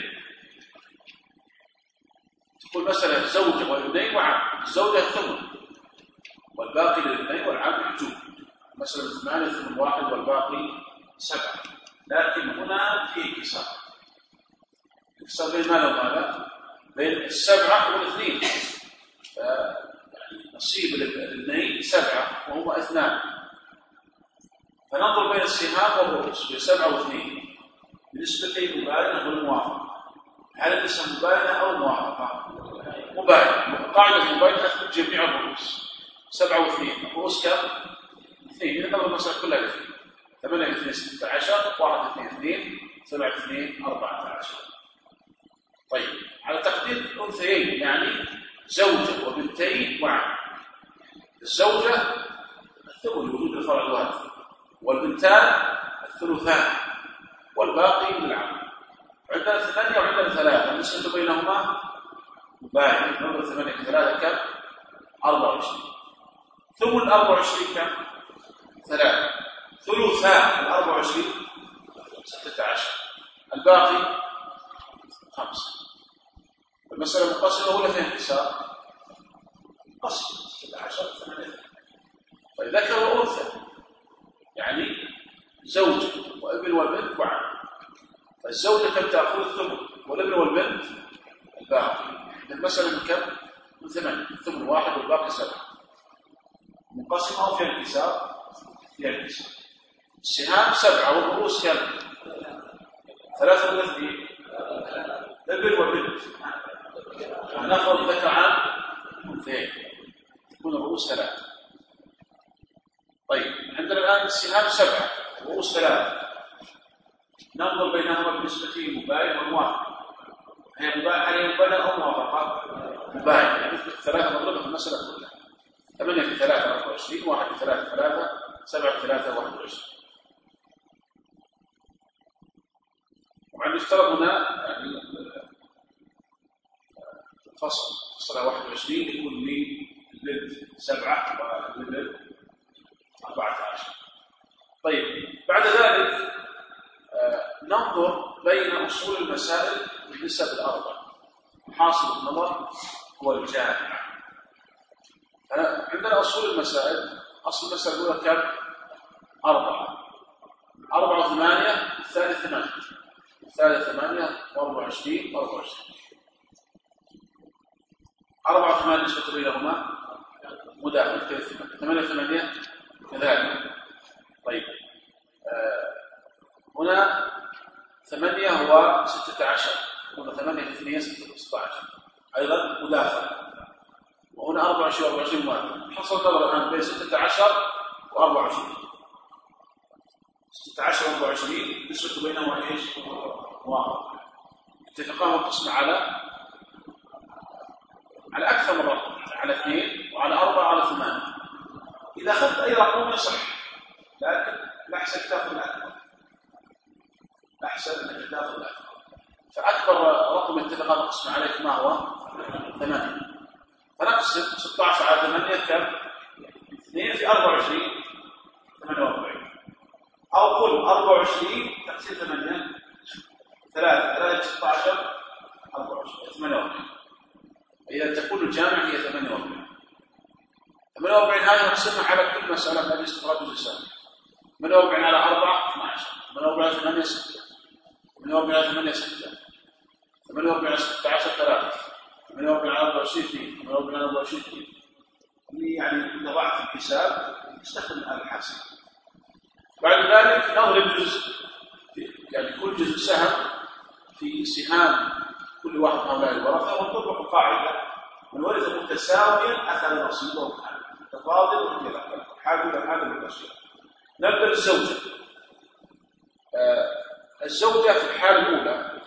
تقول مثلا زوجة وابنين وعم. الزوجة الثمن والباقي للابنين والعم محجوب. مثلا 8 ثمن 1 والباقي 7. لكن هنا في انكسار. انكسار بين ماذا وماذا؟ بين 7 والاثنين. نصيب الاثنين 7 وهما 2. فننظر بين السهام والرؤوس بين 7 و2 بنسبة مباينة والموافقة. هل النسبة مباينة أو موافقة؟ مباينة. قاعدة المباينة تثبت جميع الرؤوس 7 و2. الرؤوس كم؟ 2. إذا نظر المسألة كلها 2. 8 2 16 1 2 2 7 2 14. طيب على تقدير الأنثيين يعني زوجة وبنتين وعم. الزوجة الثمن وجود الفرع الوارث والبنتان الثلثان والباقي للعم. عندنا 8 وعندنا 3. النسبة بينهما مباينة. نظر 8 في 3 كم؟ 24. ثمن 24 كم؟ 3. ثلثان 24 16. الباقي 5. المسألة مقسمة ولا فيها انكسار؟ قسم 16 8. طيب ذكر وأنثى يعني زوجة وابن والبنت وعم. فالزوجة كم تأخذ الثمن والابن والبنت الباقي. المسألة من كم؟ من 8. الثمن 1 والباقي 7. مقسمة أو فيها انكسار؟ فيها انكسار. السهام 7 والرؤوس كم؟ 3 و2 ابن وبنت. نفرض ذكر عن أنثيين تكون الرؤوس 3. طيب عندنا الآن السهام 7 والرؤوس 3. ننظر بينهما بنسبة مباينة وموافقة. هي مباينة أو موافقة؟ مباينة. يعني 3 مضروبة في المسألة كلها. 8 في 3 24 1 في 3 3 7 في 3 21. وعند يفترض هنا يعني فصل 21 يكون للبنت 7 والابن 14. طيب بعد ذلك ننظر بين أصول المسائل بالنسب الأربع. حاصل النظر هو الجامع. عندنا أصول المسائل. أصل المسألة الأولى كم؟ 4 و8. الثالث 8. الثالث 8 و24 24. 4 و8 نسبة بينهما مداخل كيف 8 8 كذلك. طيب هنا 8 هو 16. هنا 8 في 2 16 أيضا مداخل. وهنا 24 24 موافق. حصل نظر الآن بين 16 و24. 16 و24 نسبة بينهما ايش؟ موافق. اتفقان القسم على أكثر من رقم، على 2 وعلى 4 وعلى 8. إذا أخذت أي رقم يصح، لكن الأحسن تأخذ الأكبر. الأحسن أنك تأخذ الأكبر. فأكبر رقم اتفق القسم عليك ما هو؟ 8. فنقسم 16 على 8 كم؟ 2 في 24 48. أو قل 24 تقسيم 8 3 16 24 48. إذا تكون الجامع هي 48. 48 هذه نقسمها على كل مسألة من أجل استخراج الجزء. 48 على 4 12. 48 على 8 6. 48 على 8 6. 48 على 16 3. 48 على 24 2. 48 على 24 2. يعني إذا ضعت في الحساب استخدم هذا الحاسب. بعد ذلك نضرب جزء، يعني كل جزء سهم في سهام كل واحد من هؤلاء الورثة، ونطبق القاعدة: من ورث متساويا أخذ نصيبه كاملا. تفاضل وكذا حاجة إلى هذا بالتفصيل. نبدأ بالزوجة. الزوجة في الحالة الأولى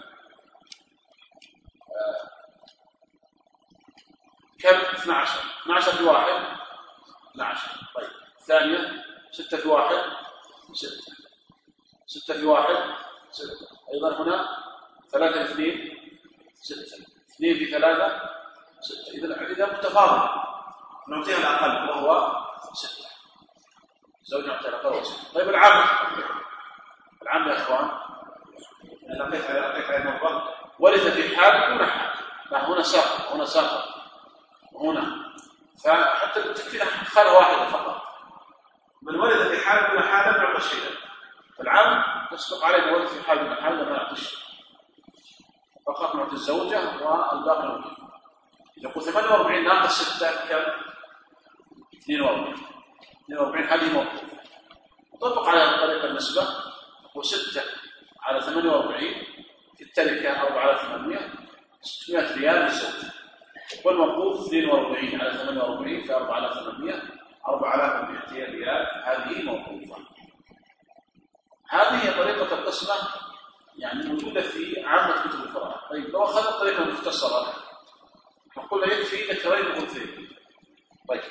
كم؟ 12. 12 في 1 12. طيب الثانية 6 في 1 6. 6 في 1 6. أيضا هنا 3 في 2 6. 2 في 3 6. إذا متفاضل نعطيها الأقل وهو 6. زوج نعطيها الأقل وهو 6. طيب العم يا إخوان لقيت على نظر ورث في حال دون حال. لا هنا ساقط هنا ساقط وهنا، فحتى التكفير حالة واحدة فقط. من ورث في حال دون حال لم يعطى شيئا. فالعم يصدق عليه من ورث في حال دون حال لم يعطى شيئا، فقط نعطي الزوجة والباقي نعطيه. يقول 48 ناقص 6 كم؟ 42. 42 هذه موقف. نطبق على طريقة النسبة، و6 على 48 في التركة 4 على 800 600 ريال للزوجة. والموقوف 42 على 48 في 4 على 800 4200 ريال. هذه موقوفة. هذه هي طريقة القسمة، يعني موجودة في عامة كتب الفرائض. طيب لو أخذنا الطريقة المختصرة نقول يكفي ذكرين وأنثيين. طيب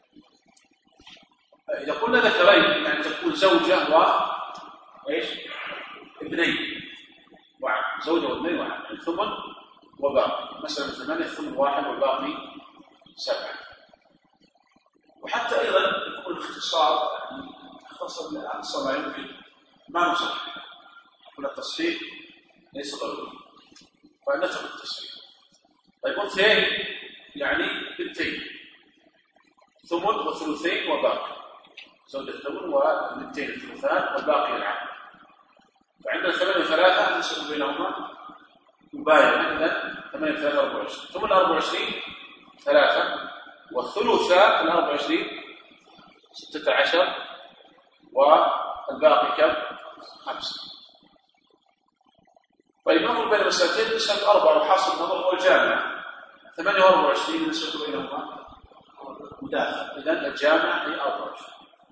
إذا قلنا ذكرين يعني تكون زوجة وإيش؟ ابنين وعد. زوجة وابنين وعد، يعني ثمن وباقي. مثلا 8 ثمن 1 والباقي 7. وحتى أيضا يكون الاختصار يعني اختصر أقصى ما يمكن، ما نصح ولا التصحيح ليس ضروري، فنترك التصحيح. طيب اثنين يعني بنتين، ثمن وثلثين وباقي. زوجة ثمن وبنتين الثلثان والباقي العام. فعندنا 8 و3 نسبة بينهما مباينة. إذا 8 و3 24. ثمن 24 3 والثلثاء ال 24 16 والباقي كم؟ 5. طيب ننظر بين المسألتين نسبة 4 وحاصل النظر هو الجامع. 28 نسبة بينهما مداخل. إذن الجامع هي 24.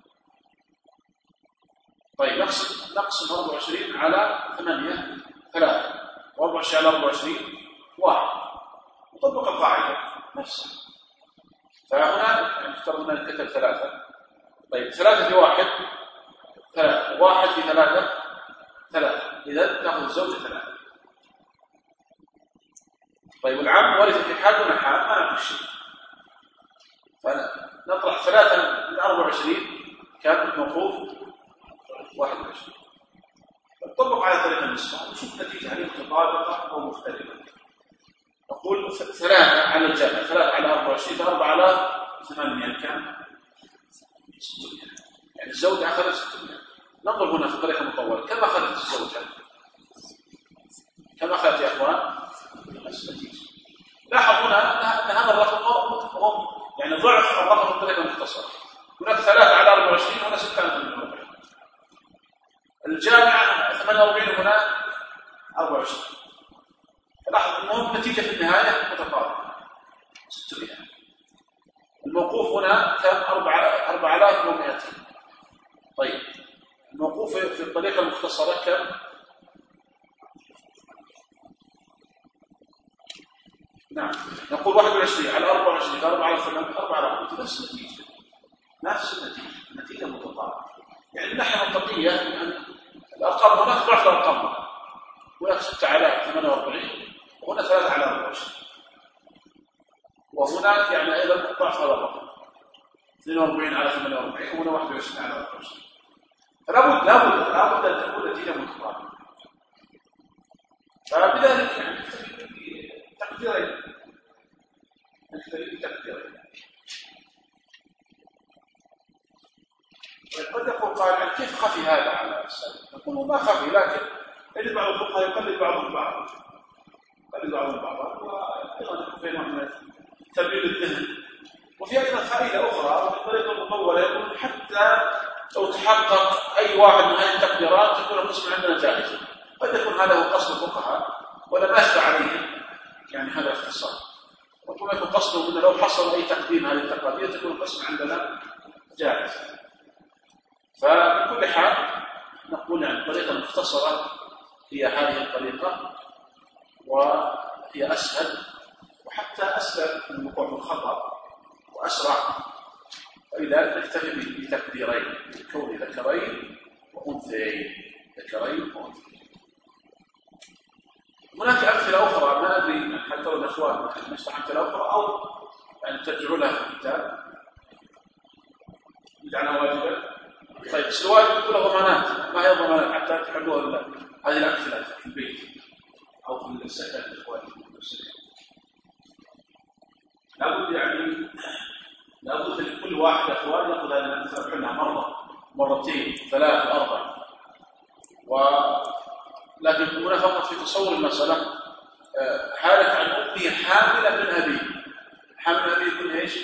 طيب نقسم 24 على 8 3 و24 على 24 1. نطبق القاعدة نفسها. فهنا نفترض أن الكتب 3. طيب 3 في 1 3 1 في 3 3. إذا تأخذ الزوجة 3. طيب العم ورث في حال دون حال ما نعطي شيء، فنطرح 3 من 24 كان الموقوف 21. نطبق على طريقة النسبة ونشوف النتيجة هل متطابقة أو مختلفة. نقول 3 على الجامع 3 على 24 ف4 على 8 كم؟ 600. يعني الزوجة أخذت 600. ننظر هنا في الطريقة المطولة كم أخذت الزوجة؟ كم أخذت يا أخوان؟ النتيجة. لاحظ هنا أن هذا الرقم هو يعني ضعف الرقم في الطريقة المختصرة. هناك 3 على 24 وهنا 6 على 48. الجامعة 48 وهنا 24. فلاحظ المهم النتيجة في النهاية متقاربة 600. الموقوف هنا كان 4200. طيب الموقوف في الطريقة المختصرة كم؟ نعم نقول 21 على 24 ف4 على 8 4 على 8 نفس النتيجة. نفس النتيجة متقاربة. يعني من الناحية المنطقية الأرقام هناك ضعف الأرقام، هناك 6 على 48 وهنا 3 على 24، وهناك يعني أيضا ضعف هذا الرقم 42 على 48 وهنا 21 على 24. فلا بد أن تكون نتيجة متقاربة. فبذلك يعني نكتفي بتقديرين. قد يقول قائل كيف خفي هذا على السلف؟ نقول ما خفي، لكن يجد بعض الفقهاء يقلد بعضهم بعضا، وايضا في نوع من تبرير الذهن. وفي ايضا فائده اخرى في الطريقه المطوله، يقول حتى لو تحقق اي واحد من هذه التقديرات تكون القسم عندنا جائزه. قد يكون هذا هو قصد الفقهاء ولا ما يشفع عليه يعني هذا اختصار، ربما يكون قصده انه لو حصل اي تقدير من هذه التقادير تكون القسم عندنا جائز. فبكل حال نقول يعني الطريقه المختصره هي هذه الطريقه، وهي اسهل وحتى اسلم من الوقوع في الخطا واسرع، ولذلك نكتفي بتقديرين كون ذكرين وانثيين. هناك امثله اخرى ما ادري حتى لو الاخوان نشرح امثله اخرى او يعني ترجعوا لها في الكتاب يجعلها واجبا. طيب الواجب كلها ضمانات، ما هي ضمانات حتى تحلوها هذه الامثله في البيت او في السكن الاخوان المسلمين. لابد لكل واحد اخوان ياخذ هذه الامثله يحلها مره مرتين 3 4. لكن هنا فقط في تصور المساله حالة عن امه حامله من ابيه. حامل ابيه يكون ايش؟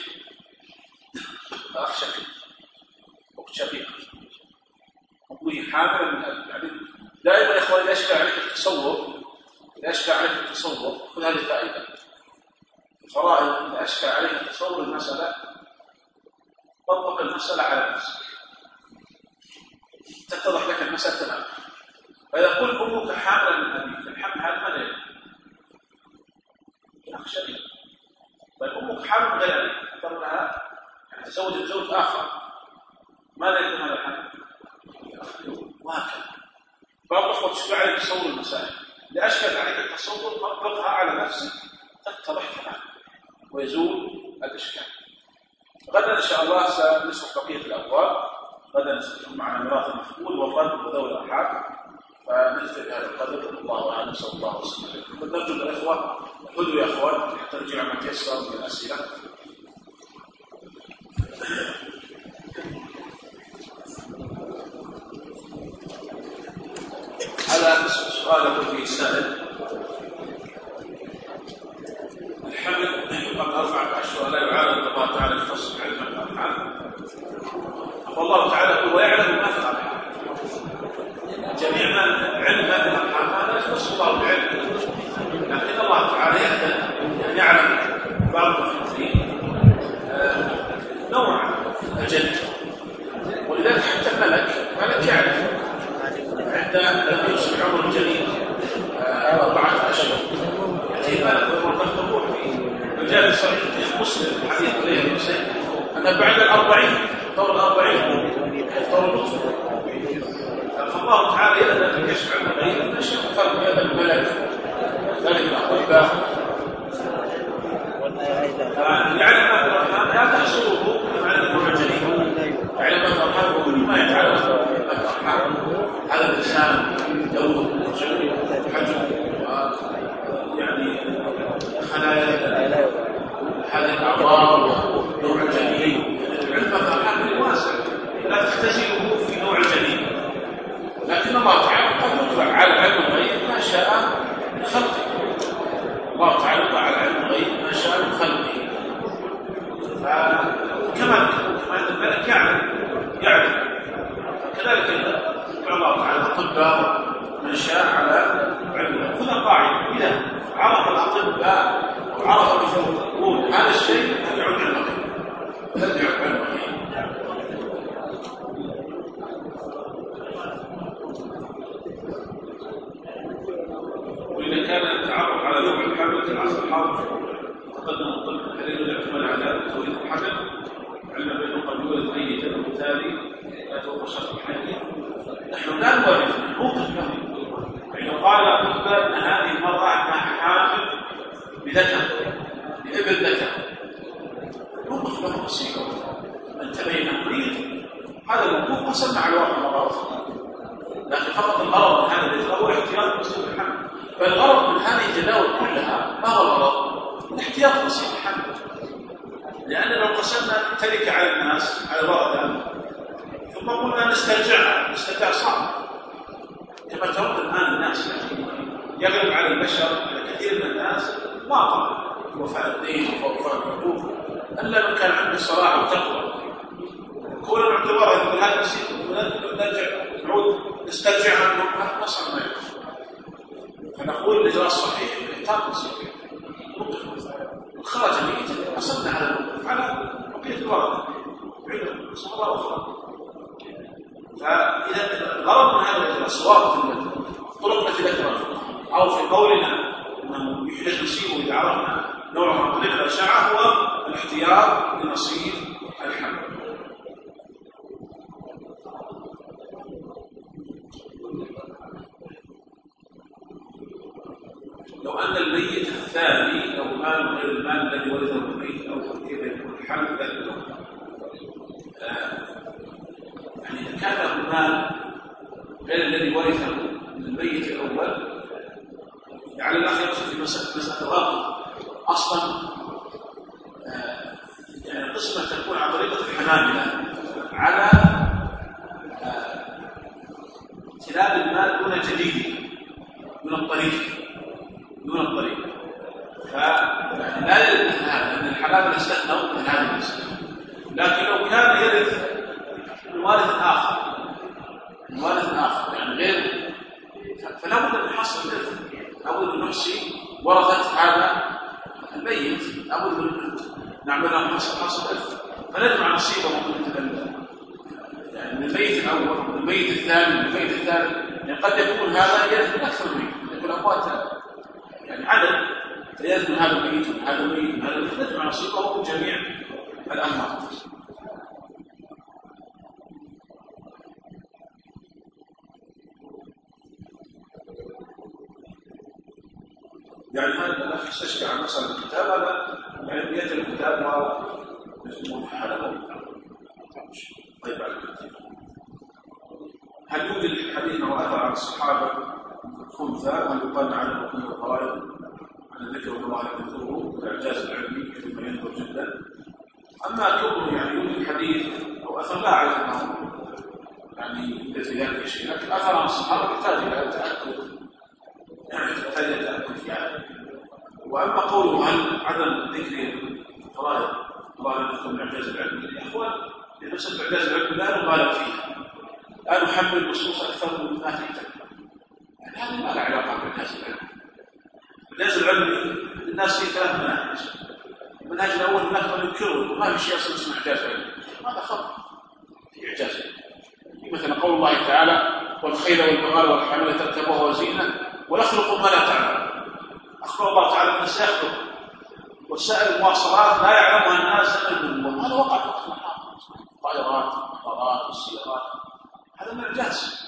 اخ شقيق، اخت شقيقه. امه حامله من ابيه. يعني دائما يا اخوان اذا اشكى عليك التصور خذ هذه الفائده. الفرائض اذا اشكى عليك تصور المساله طبق المساله على نفسك تتضح لك المساله تماما. فإذا قلت أمك حاملة من أبيك، الحمل هذا ماذا يعني؟ أخ شقيق. طيب أمك حامل غير أبيك، اختار لها يعني تزوجت زوج آخر، ماذا يكون هذا الحمل؟ وهكذا. بعض الأخوة تشبع عليك تصور المسائل، إذا أشكلت عليك التصور طبقها على نفسك تتضح تماما ويزول الإشكال. غدا إن شاء الله سنشرح بقية الأبواب. غدا سنكون معنا ميراث المفقود والرد وذوي الأرحام. فنكتفي بهذا القدر. الله اعلم. صلى الله وسلم. نرجو الاخوه خذوا يا اخوان حتى نرجع ما تيسر من الاسئله. هذا سؤال في سائل: الحمل قبل 4 أشهر لا يعارض الله تعالى الفصل علم الارحام؟ فالله تعالى يقول ويعلم ما في الارحام. جميع ما علم ما في الارحام هذا يخص الله بالعلم، لكن الله تعالى يقدر ان يعلم بعض المخلوقين نوع اجل، ولذلك حتى الملك يعرف عندما يوصل عمر الجنين 4 أشهر يأتي الملك ويقول الروح في رجال صحيح مسلم حديث إليه المسلم أن بعد 40 طور 40 طور النطفة. فالله تعالى يأذن بكشف عن الغيب نشأ فرق بين الملك ذلك الأطباء يعلم ما في الأرحام لا تحصره على النوع الجديد. يعلم ما في الأرحام وكل ما يتعلق بالأرحام. هذا الإنسان يوم حجم يعني خلايا هذه الأعضاء ونوع الجنين. العلم في الأرحام واسع لا تختزله في نوع الجنين، لكن الله تعالى قد يطلع على علم الغيب ما شاء من خلقه. الله تعالى يطلع على علم الغيب ما شاء من خلقه. فكما الملك يعلم فكذلك يطلع الله تعالى الأطباء من شاء على علمه. خذ قاعدة: إذا عرف الأطباء وعرف المفروضون هذا الشيء يدعو علم الغيب. وإذا كان التعرف على نوع الحمل في العصر الحاضر تقدم الطب هل يجوز الاعتماد على توليد الحمل؟ علم بأنه قد يولد أي له نصيب من تبين مريض هذا الموقوف قسمنا على الواقع مرات، لكن فقط الغرض من هذا الإثر هو احتياط نصيب الحمل. فالغرض من هذه الجداول كلها ما هو الغرض؟ الاحتياط نصيب الحمل. لأن لو قسمنا التركة على الناس على الورثة ثم قلنا نسترجعها، الاسترجاع صعب كما ترون الآن الناس يغلب على البشر على كثير من الناس واقع وفاء الدين ووفاء الحقوق الا من كان عنده صلاح وتقوى. كون الاعتبار يقول هذا نسيب نرجع نعود نسترجع عنه نصل ما يكون. فنقول الاجراء الصحيح الاحتاط نصيب خرج الميت وصلنا على الموقف على بقيه الورقه بعيد صوره اخرى. فاذا الغرض من هذا الاجراء سواء في الطرق التي ذكرها او في قولنا انه يحدث نصيبه اذا عرفنا نوع من طريق الاشعه هو الاختيار لنصيب الحمل. لو ان الميت الثاني لو مال غير المال الذي ورثه الميت او كيف يكون الحمل ذلك يعني اذا كان له مال غير الذي ورثه من الميت الاول على الاخر يقصد في مساله الرابط اصلا يعني القسمه تكون على طريقه الحنابله على امتلاك المال دون جديد من الطريق فيعني لا يلزم هذا لان الحنابله استثنوا من هذه المساله. لكن لو كان يرث من وارث اخر يعني غير فلا بد من حصر الارث، لا بد من نحصي ورثه هذا الميت، لا بد من نعمل لهم حصر الارث فنجمع نصيبه يعني من الميت الاول ومن الميت الثاني ومن الميت الثالث. يعني قد يكون هذا يرث من اكثر من ميت، يكون اموات يعني عدد يرث من هذا الميت ومن هذا الميت ومن هذا الميت، نجمع نصيبه من جميع الاموات. يعني هذا الاخ يستشفع عن مسألة الكتاب هذا يعني بيد الكتاب ما يسمونه حلقه طيب على الكتاب. هل يوجد في الحديث انه اثر عن الصحابه الخنثى هل يقال على الركن والفرائض عن الذكر والله يذكره والاعجاز العلمي كما ينظر جدا. اما كونه يعني يوجد الحديث او اثر لا اعرف انه يعني يوجد في ذلك شيء، لكن اثر عن الصحابه يحتاج الى تاكد يعني. واما قوله هل عدم ذكر الفرائض الله يذكر الاعجاز العلمي يا اخوان لنفس الاعجاز العلمي لا نبالغ فيه، لا نحمل النصوص اكثر من ما تحتاج. يعني هذا ما له علاقه بالاعجاز العلمي. الاعجاز العلمي الناس فيه ثلاث مناهج. المنهج الاول الناس ينكرون وما في شيء اصلا اسمه اعجاز علمي، هذا خطا في اعجاز علمي. مثلا قول الله تعالى والخيل والبغال والحمير تركبوها وزينه ويخلق ما لا تعلم. اخبر الله تعالى انه سيخلق وسائل المواصلات لا يعلمها الناس الا الله، هذا وقع في الطائرات والقطارات والسيارات، هذا من الاعجاز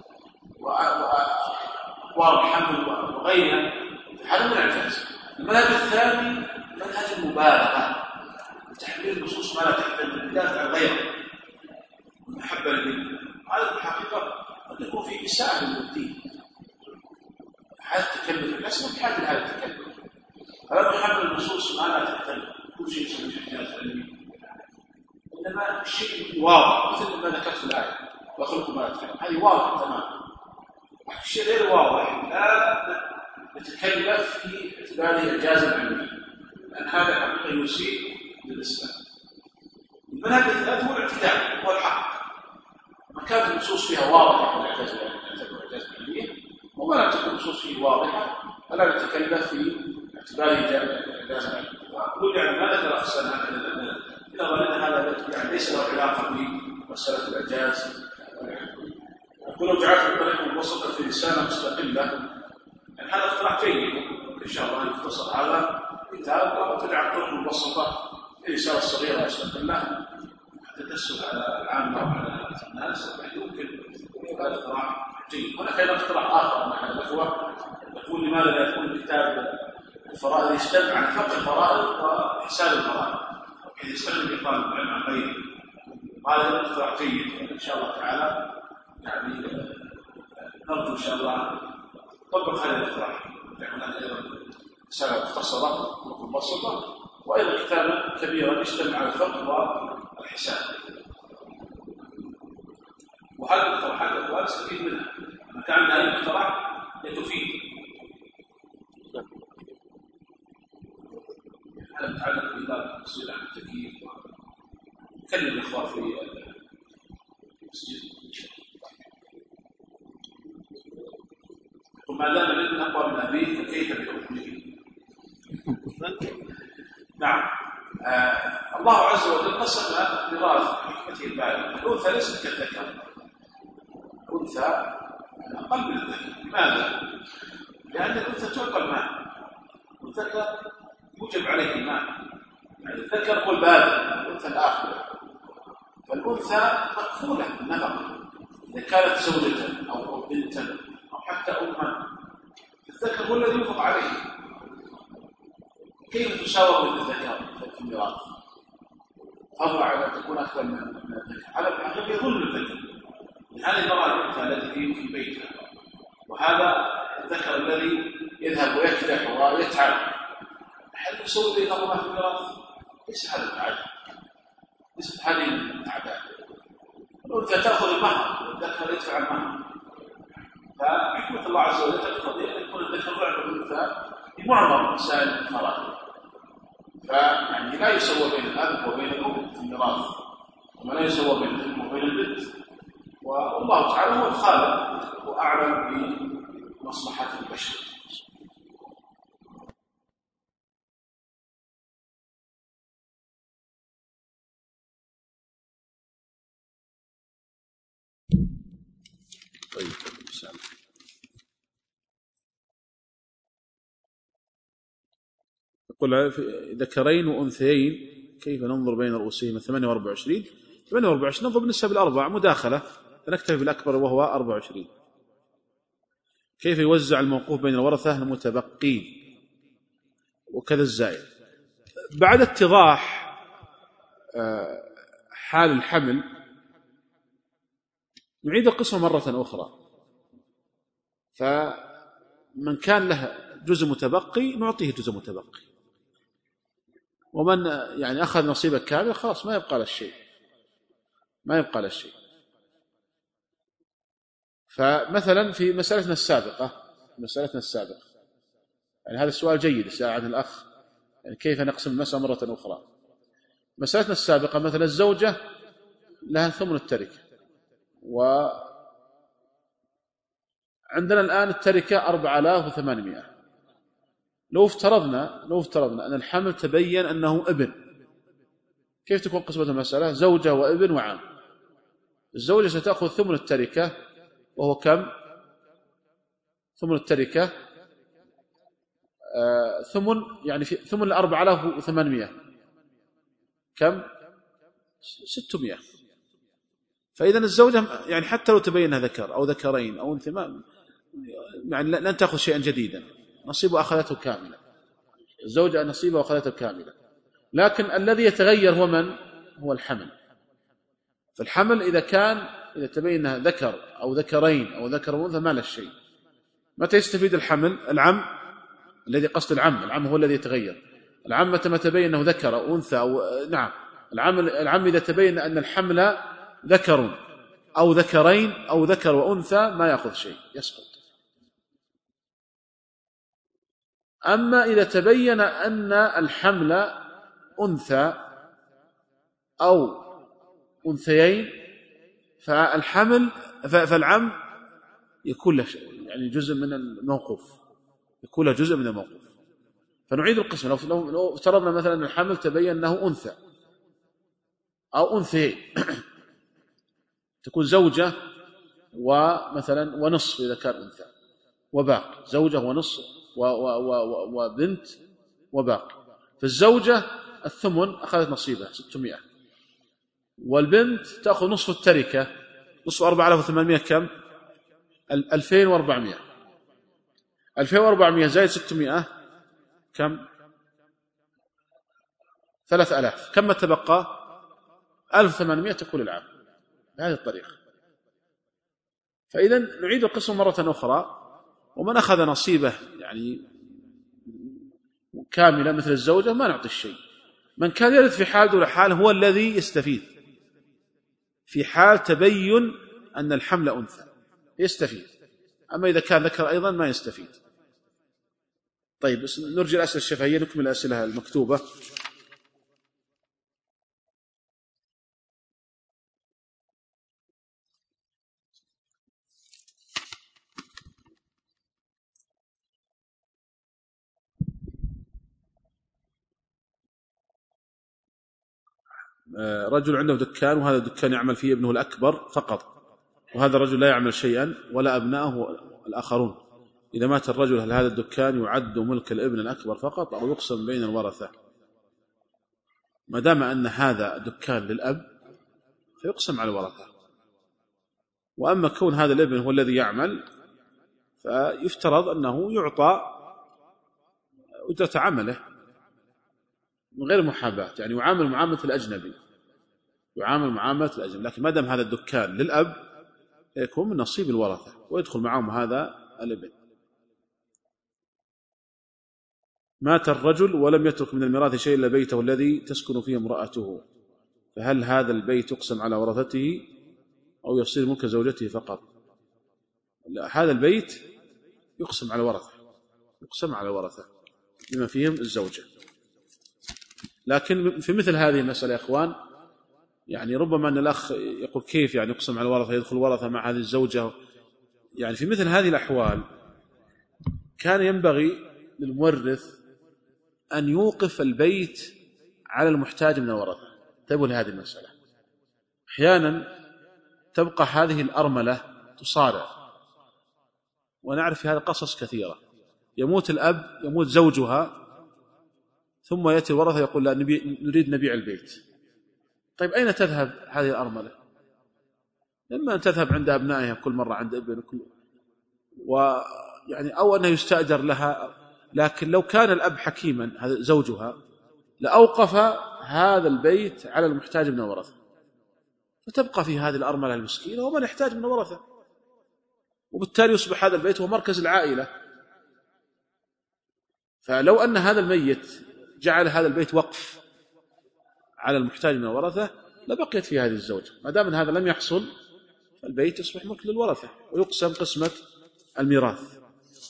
واقوار الحمل وغيرها، هذا من الاعجاز. المنهج الثاني منهج المبالغه تحميل النصوص ما لا تحتمل البلاد عن غيره المحبه للدين. هذا في الحقيقه قد يكون في اساءه للدين، هذا التكلف الناس ما بحاجه لهذا التكلف. فلا نحمل النصوص ما لا تحتمل كل شيء يسمى اعجاز علمي، انما الشيء واضح مثل ما ذكرت في الايه وخلق ما لا تحتمل، هذه واضحه تماما. الشيء غير واضح لا نتكلف في اعتباره اعجازا علميا، لان هذا حقيقه يسيء للاسلام. المنهج الثالث هو الاعتدال، هو الحق. ما كانت النصوص فيها واضحه في الاعجاز العلمي وما لم تكن النصوص فيه واضحه فلا نتكلف في اعتباره اعجازا علميا. واقول يعني ما ذكر احسن هذا الى ظننا هذا يعني ليس له علاقه بمساله الاعجاز. يقول لو جعلت الطريق المبسطه في رساله مستقله يعني هذا اقتراح جيد، ان شاء الله يختصر هذا كتاب وتجعل الطرق المبسطه في رساله صغيره مستقله حتى تسهل على العامه وعلى الناس. يمكن هذا اقتراح جيد. هناك ايضا اقتراح اخر مع الاخوه يقول لماذا لا يكون كتاب الفرائض يجتمع على فقه الفرائض وحساب الفرائض، إذا استخدم طالب العلم عن غيره قال هذا اقتراح جيد إن شاء الله تعالى، يعني نرجو إن شاء الله طبق هذا الاقتراح، يعني أيضا رسالة مختصرة ومبسطة، وأيضا كتابا كبيرا يشتمل على الفقه والحساب. وهذه الاقتراحات الأخوان نستفيد منها، ما كان هذا الاقتراح يتفيد. هذا متعلق بإدارة المسؤول عن التكييف، نكلم الإخوة في المسجد. وما دام الابن أقوى من أبيه فكيف بحكمه؟ نعم. الله عز وجل قسم الميراث بحكمته البالغة. الأنثى ليست كالذكر، الأنثى أقل من الذكر. لماذا؟ لأن الأنثى تعطى الماء والذكر يوجب عليه الماء، يعني الذكر هو البالغ، الأنثى الآخرة. فالأنثى مكفولة بالنفقة إذا كانت زوجة أو بنتا أو حتى أما، الذكر هو الذي ينفق عليه. كيف تساوى بالذكر في الميراث؟ أضع على أن تكون أكبر من الذكر، على الحقيقة يظن الذكر من هذه المرأة الأنثى التي في بيتها، وهذا الذكر الذي يذهب ويكدح ويتعب. هل يسوي بينهما في الميراث؟ ليس هذا التعدد، ليست هذه الأعداد. الأنثى تأخذ المهر والذكر يدفع المهر، فحكمة الله عز وجل تقتضي أن يكون الذكر ضعف الأنثى في معظم مسائل الفرائض. فيعني لا يسوى بين الأب وبين الأم في الميراث، وما لا يسوى بين الأم وبين البنت. والله تعالى هو الخالق وأعلم بمصلحة البشر. طيب يقول ذكرين وأنثيين كيف ننظر بين رؤوسهما؟ 28 ننظر بالنسبة بالأربع مداخلة، فنكتفي بالأكبر وهو 24. كيف يوزع الموقوف بين الورثة المتبقين وكذا الزائد؟ بعد اتضاح حال الحمل نعيد القسمة مرة أخرى. فمن كان له جزء متبقي نعطيه جزء متبقي، ومن يعني أخذ نصيبه كامل خلاص ما يبقى له شيء، ما يبقى له شيء. فمثلا في مسألتنا السابقة يعني هذا السؤال جيد سأل عن الأخ، يعني كيف نقسم المسألة مرة أخرى. مسألتنا السابقة مثلا الزوجة لها ثمن التركة، وعندنا الآن التركة 4800. لو افترضنا أن الحمل تبين أنه ابن، كيف تكون قسمة المسألة؟ زوجة وابن وعام. الزوجة ستأخذ ثمن التركة، وهو كم؟ ثمن التركة ثمن يعني في ثمن 4800 كم؟ 600. فإذا الزوجة يعني حتى لو تبين ذكر أو ذكرين أو أنثى يعني لن تأخذ شيئا جديدا، نصيبه أخذته كاملة، الزوجة نصيبه أخذته كاملة. لكن الذي يتغير هو من؟ هو الحمل. فالحمل إذا تبين ذكر أو ذكرين أو ذكر وأنثى ما له شيء. متى يستفيد الحمل؟ العم الذي قصد العم هو الذي يتغير. العم متى تبين أنه ذكر أو أنثى أو نعم، العم إذا تبين أن الحمل ذكر أو ذكرين أو ذكر وأنثى ما يأخذ شيء، يسقط. أما إذا تبين أن الحمل أنثى أو أنثيين فالعم يكون له يعني جزء من الموقوف، يكون له جزء من الموقوف. فنعيد القسم. لو افترضنا مثلا أن الحمل تبين أنه أنثى أو أنثيين تكون زوجة ومثلا ونصف إذا كان أنثى وباقي، زوجة ونصف وبنت وباقي. فالزوجة الثمن أخذت نصيبها 600، والبنت تأخذ نصف التركة، نصف 4800 كم؟ 2400. 2400 زائد 600 كم؟
3000 كم تبقى؟ 1800 تكون العام بهذه الطريقة. فإذا نعيد القسم مرة أخرى، ومن أخذ نصيبه يعني كاملة مثل الزوجة ما نعطي الشيء. من كان يرث في حال دون حال هو الذي يستفيد، في حال تبين أن الحمل أنثى يستفيد، أما إذا كان ذكر أيضا ما يستفيد. طيب نرجع الأسئلة الشفهية، نكمل الأسئلة المكتوبة. رجل عنده دكان، وهذا الدكان يعمل فيه ابنه الأكبر فقط، وهذا الرجل لا يعمل شيئا ولا أبناءه الآخرون. إذا مات الرجل هل هذا الدكان يعد ملك الابن الأكبر فقط أو يقسم بين الورثة؟ ما دام أن هذا الدكان للأب فيقسم على الورثة، وأما كون هذا الابن هو الذي يعمل فيفترض أنه يعطى أجرة عمله من غير محاباة، يعني يعامل معاملة الأجنبي، يعامل معاملة الأجنبي. لكن ما دام هذا الدكان للأب يكون من نصيب الورثة ويدخل معهم هذا الابن. مات الرجل ولم يترك من الميراث شيء إلا بيته الذي تسكن فيه امرأته، فهل هذا البيت يقسم على ورثته أو يصير ملك زوجته فقط؟ لا، هذا البيت يقسم على ورثة، يقسم على ورثة بما فيهم الزوجة. لكن في مثل هذه المسألة يا إخوان، يعني ربما أن الأخ يقول كيف يعني يقسم على الورثة، يدخل ورثة مع هذه الزوجة. يعني في مثل هذه الأحوال كان ينبغي للمورث أن يوقف البيت على المحتاج من الورثة. انتبهوا لهذه المسألة. أحيانا تبقى هذه الأرملة تصارع، ونعرف في هذا قصص كثيرة. يموت الأب، يموت زوجها، ثم يأتي الورثة يقول لا نريد نبيع البيت. طيب أين تذهب هذه الأرملة؟ إما أن تذهب عند أبنائها كل مرة عند ابن ويعني أو أنه يستأجر لها. لكن لو كان الأب حكيما هذا زوجها لأوقف هذا البيت على المحتاج من الورثة، فتبقى في هذه الأرملة المسكينة ومن يحتاج من الورثة، وبالتالي يصبح هذا البيت هو مركز العائلة. فلو أن هذا الميت جعل هذا البيت وقف على المحتاج من الورثة لبقيت في هذه الزوجة. ما دام هذا لم يحصل البيت يصبح ملك للورثة ويقسم قسمة الميراث.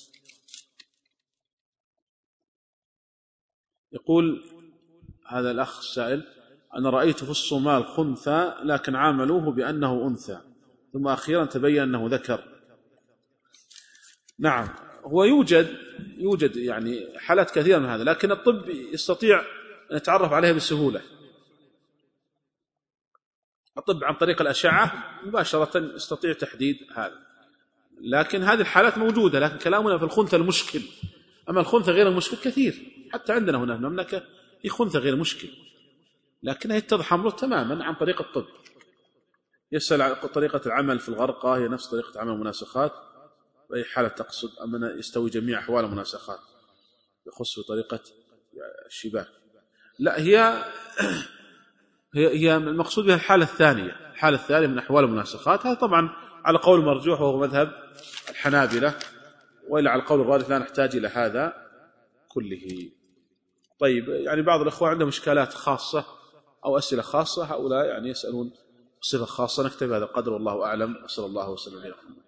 يقول هذا الأخ السائل: أنا رأيت في الصومال خنثى لكن عاملوه بأنه أنثى، ثم أخيرا تبين أنه ذكر. نعم، هو يوجد يعني حالات كثيرة من هذا، لكن الطب يستطيع أن يتعرف عليها بسهولة. الطب عن طريق الأشعة مباشرة يستطيع تحديد هذا، لكن هذه الحالات موجودة. لكن كلامنا في الخنثى المشكل، أما الخنثى غير المشكل كثير، حتى عندنا هنا في المملكة في خنثى غير مشكل، لكنها يتضح أمره تماما عن طريق الطب. يسأل عن طريقة العمل في الغرقة، هي نفس طريقة عمل المناسخات، بأي حالة تقصد؟ أما يستوي جميع أحوال المناسخات يخص طريقة الشباك؟ لا، هي المقصود بها الحالة الثانية، الحالة الثانية من أحوال المناسخات. هذا طبعا على قول مرجوح وهو مذهب الحنابلة، وإلا على قول الراجح لا نحتاج إلى هذا كله. طيب، يعني بعض الأخوة عندهم إشكالات خاصة أو أسئلة خاصة، هؤلاء يعني يسألون بصفة خاصة. نكتفي هذا القدر والله أعلم، صلى الله وسلم عليه.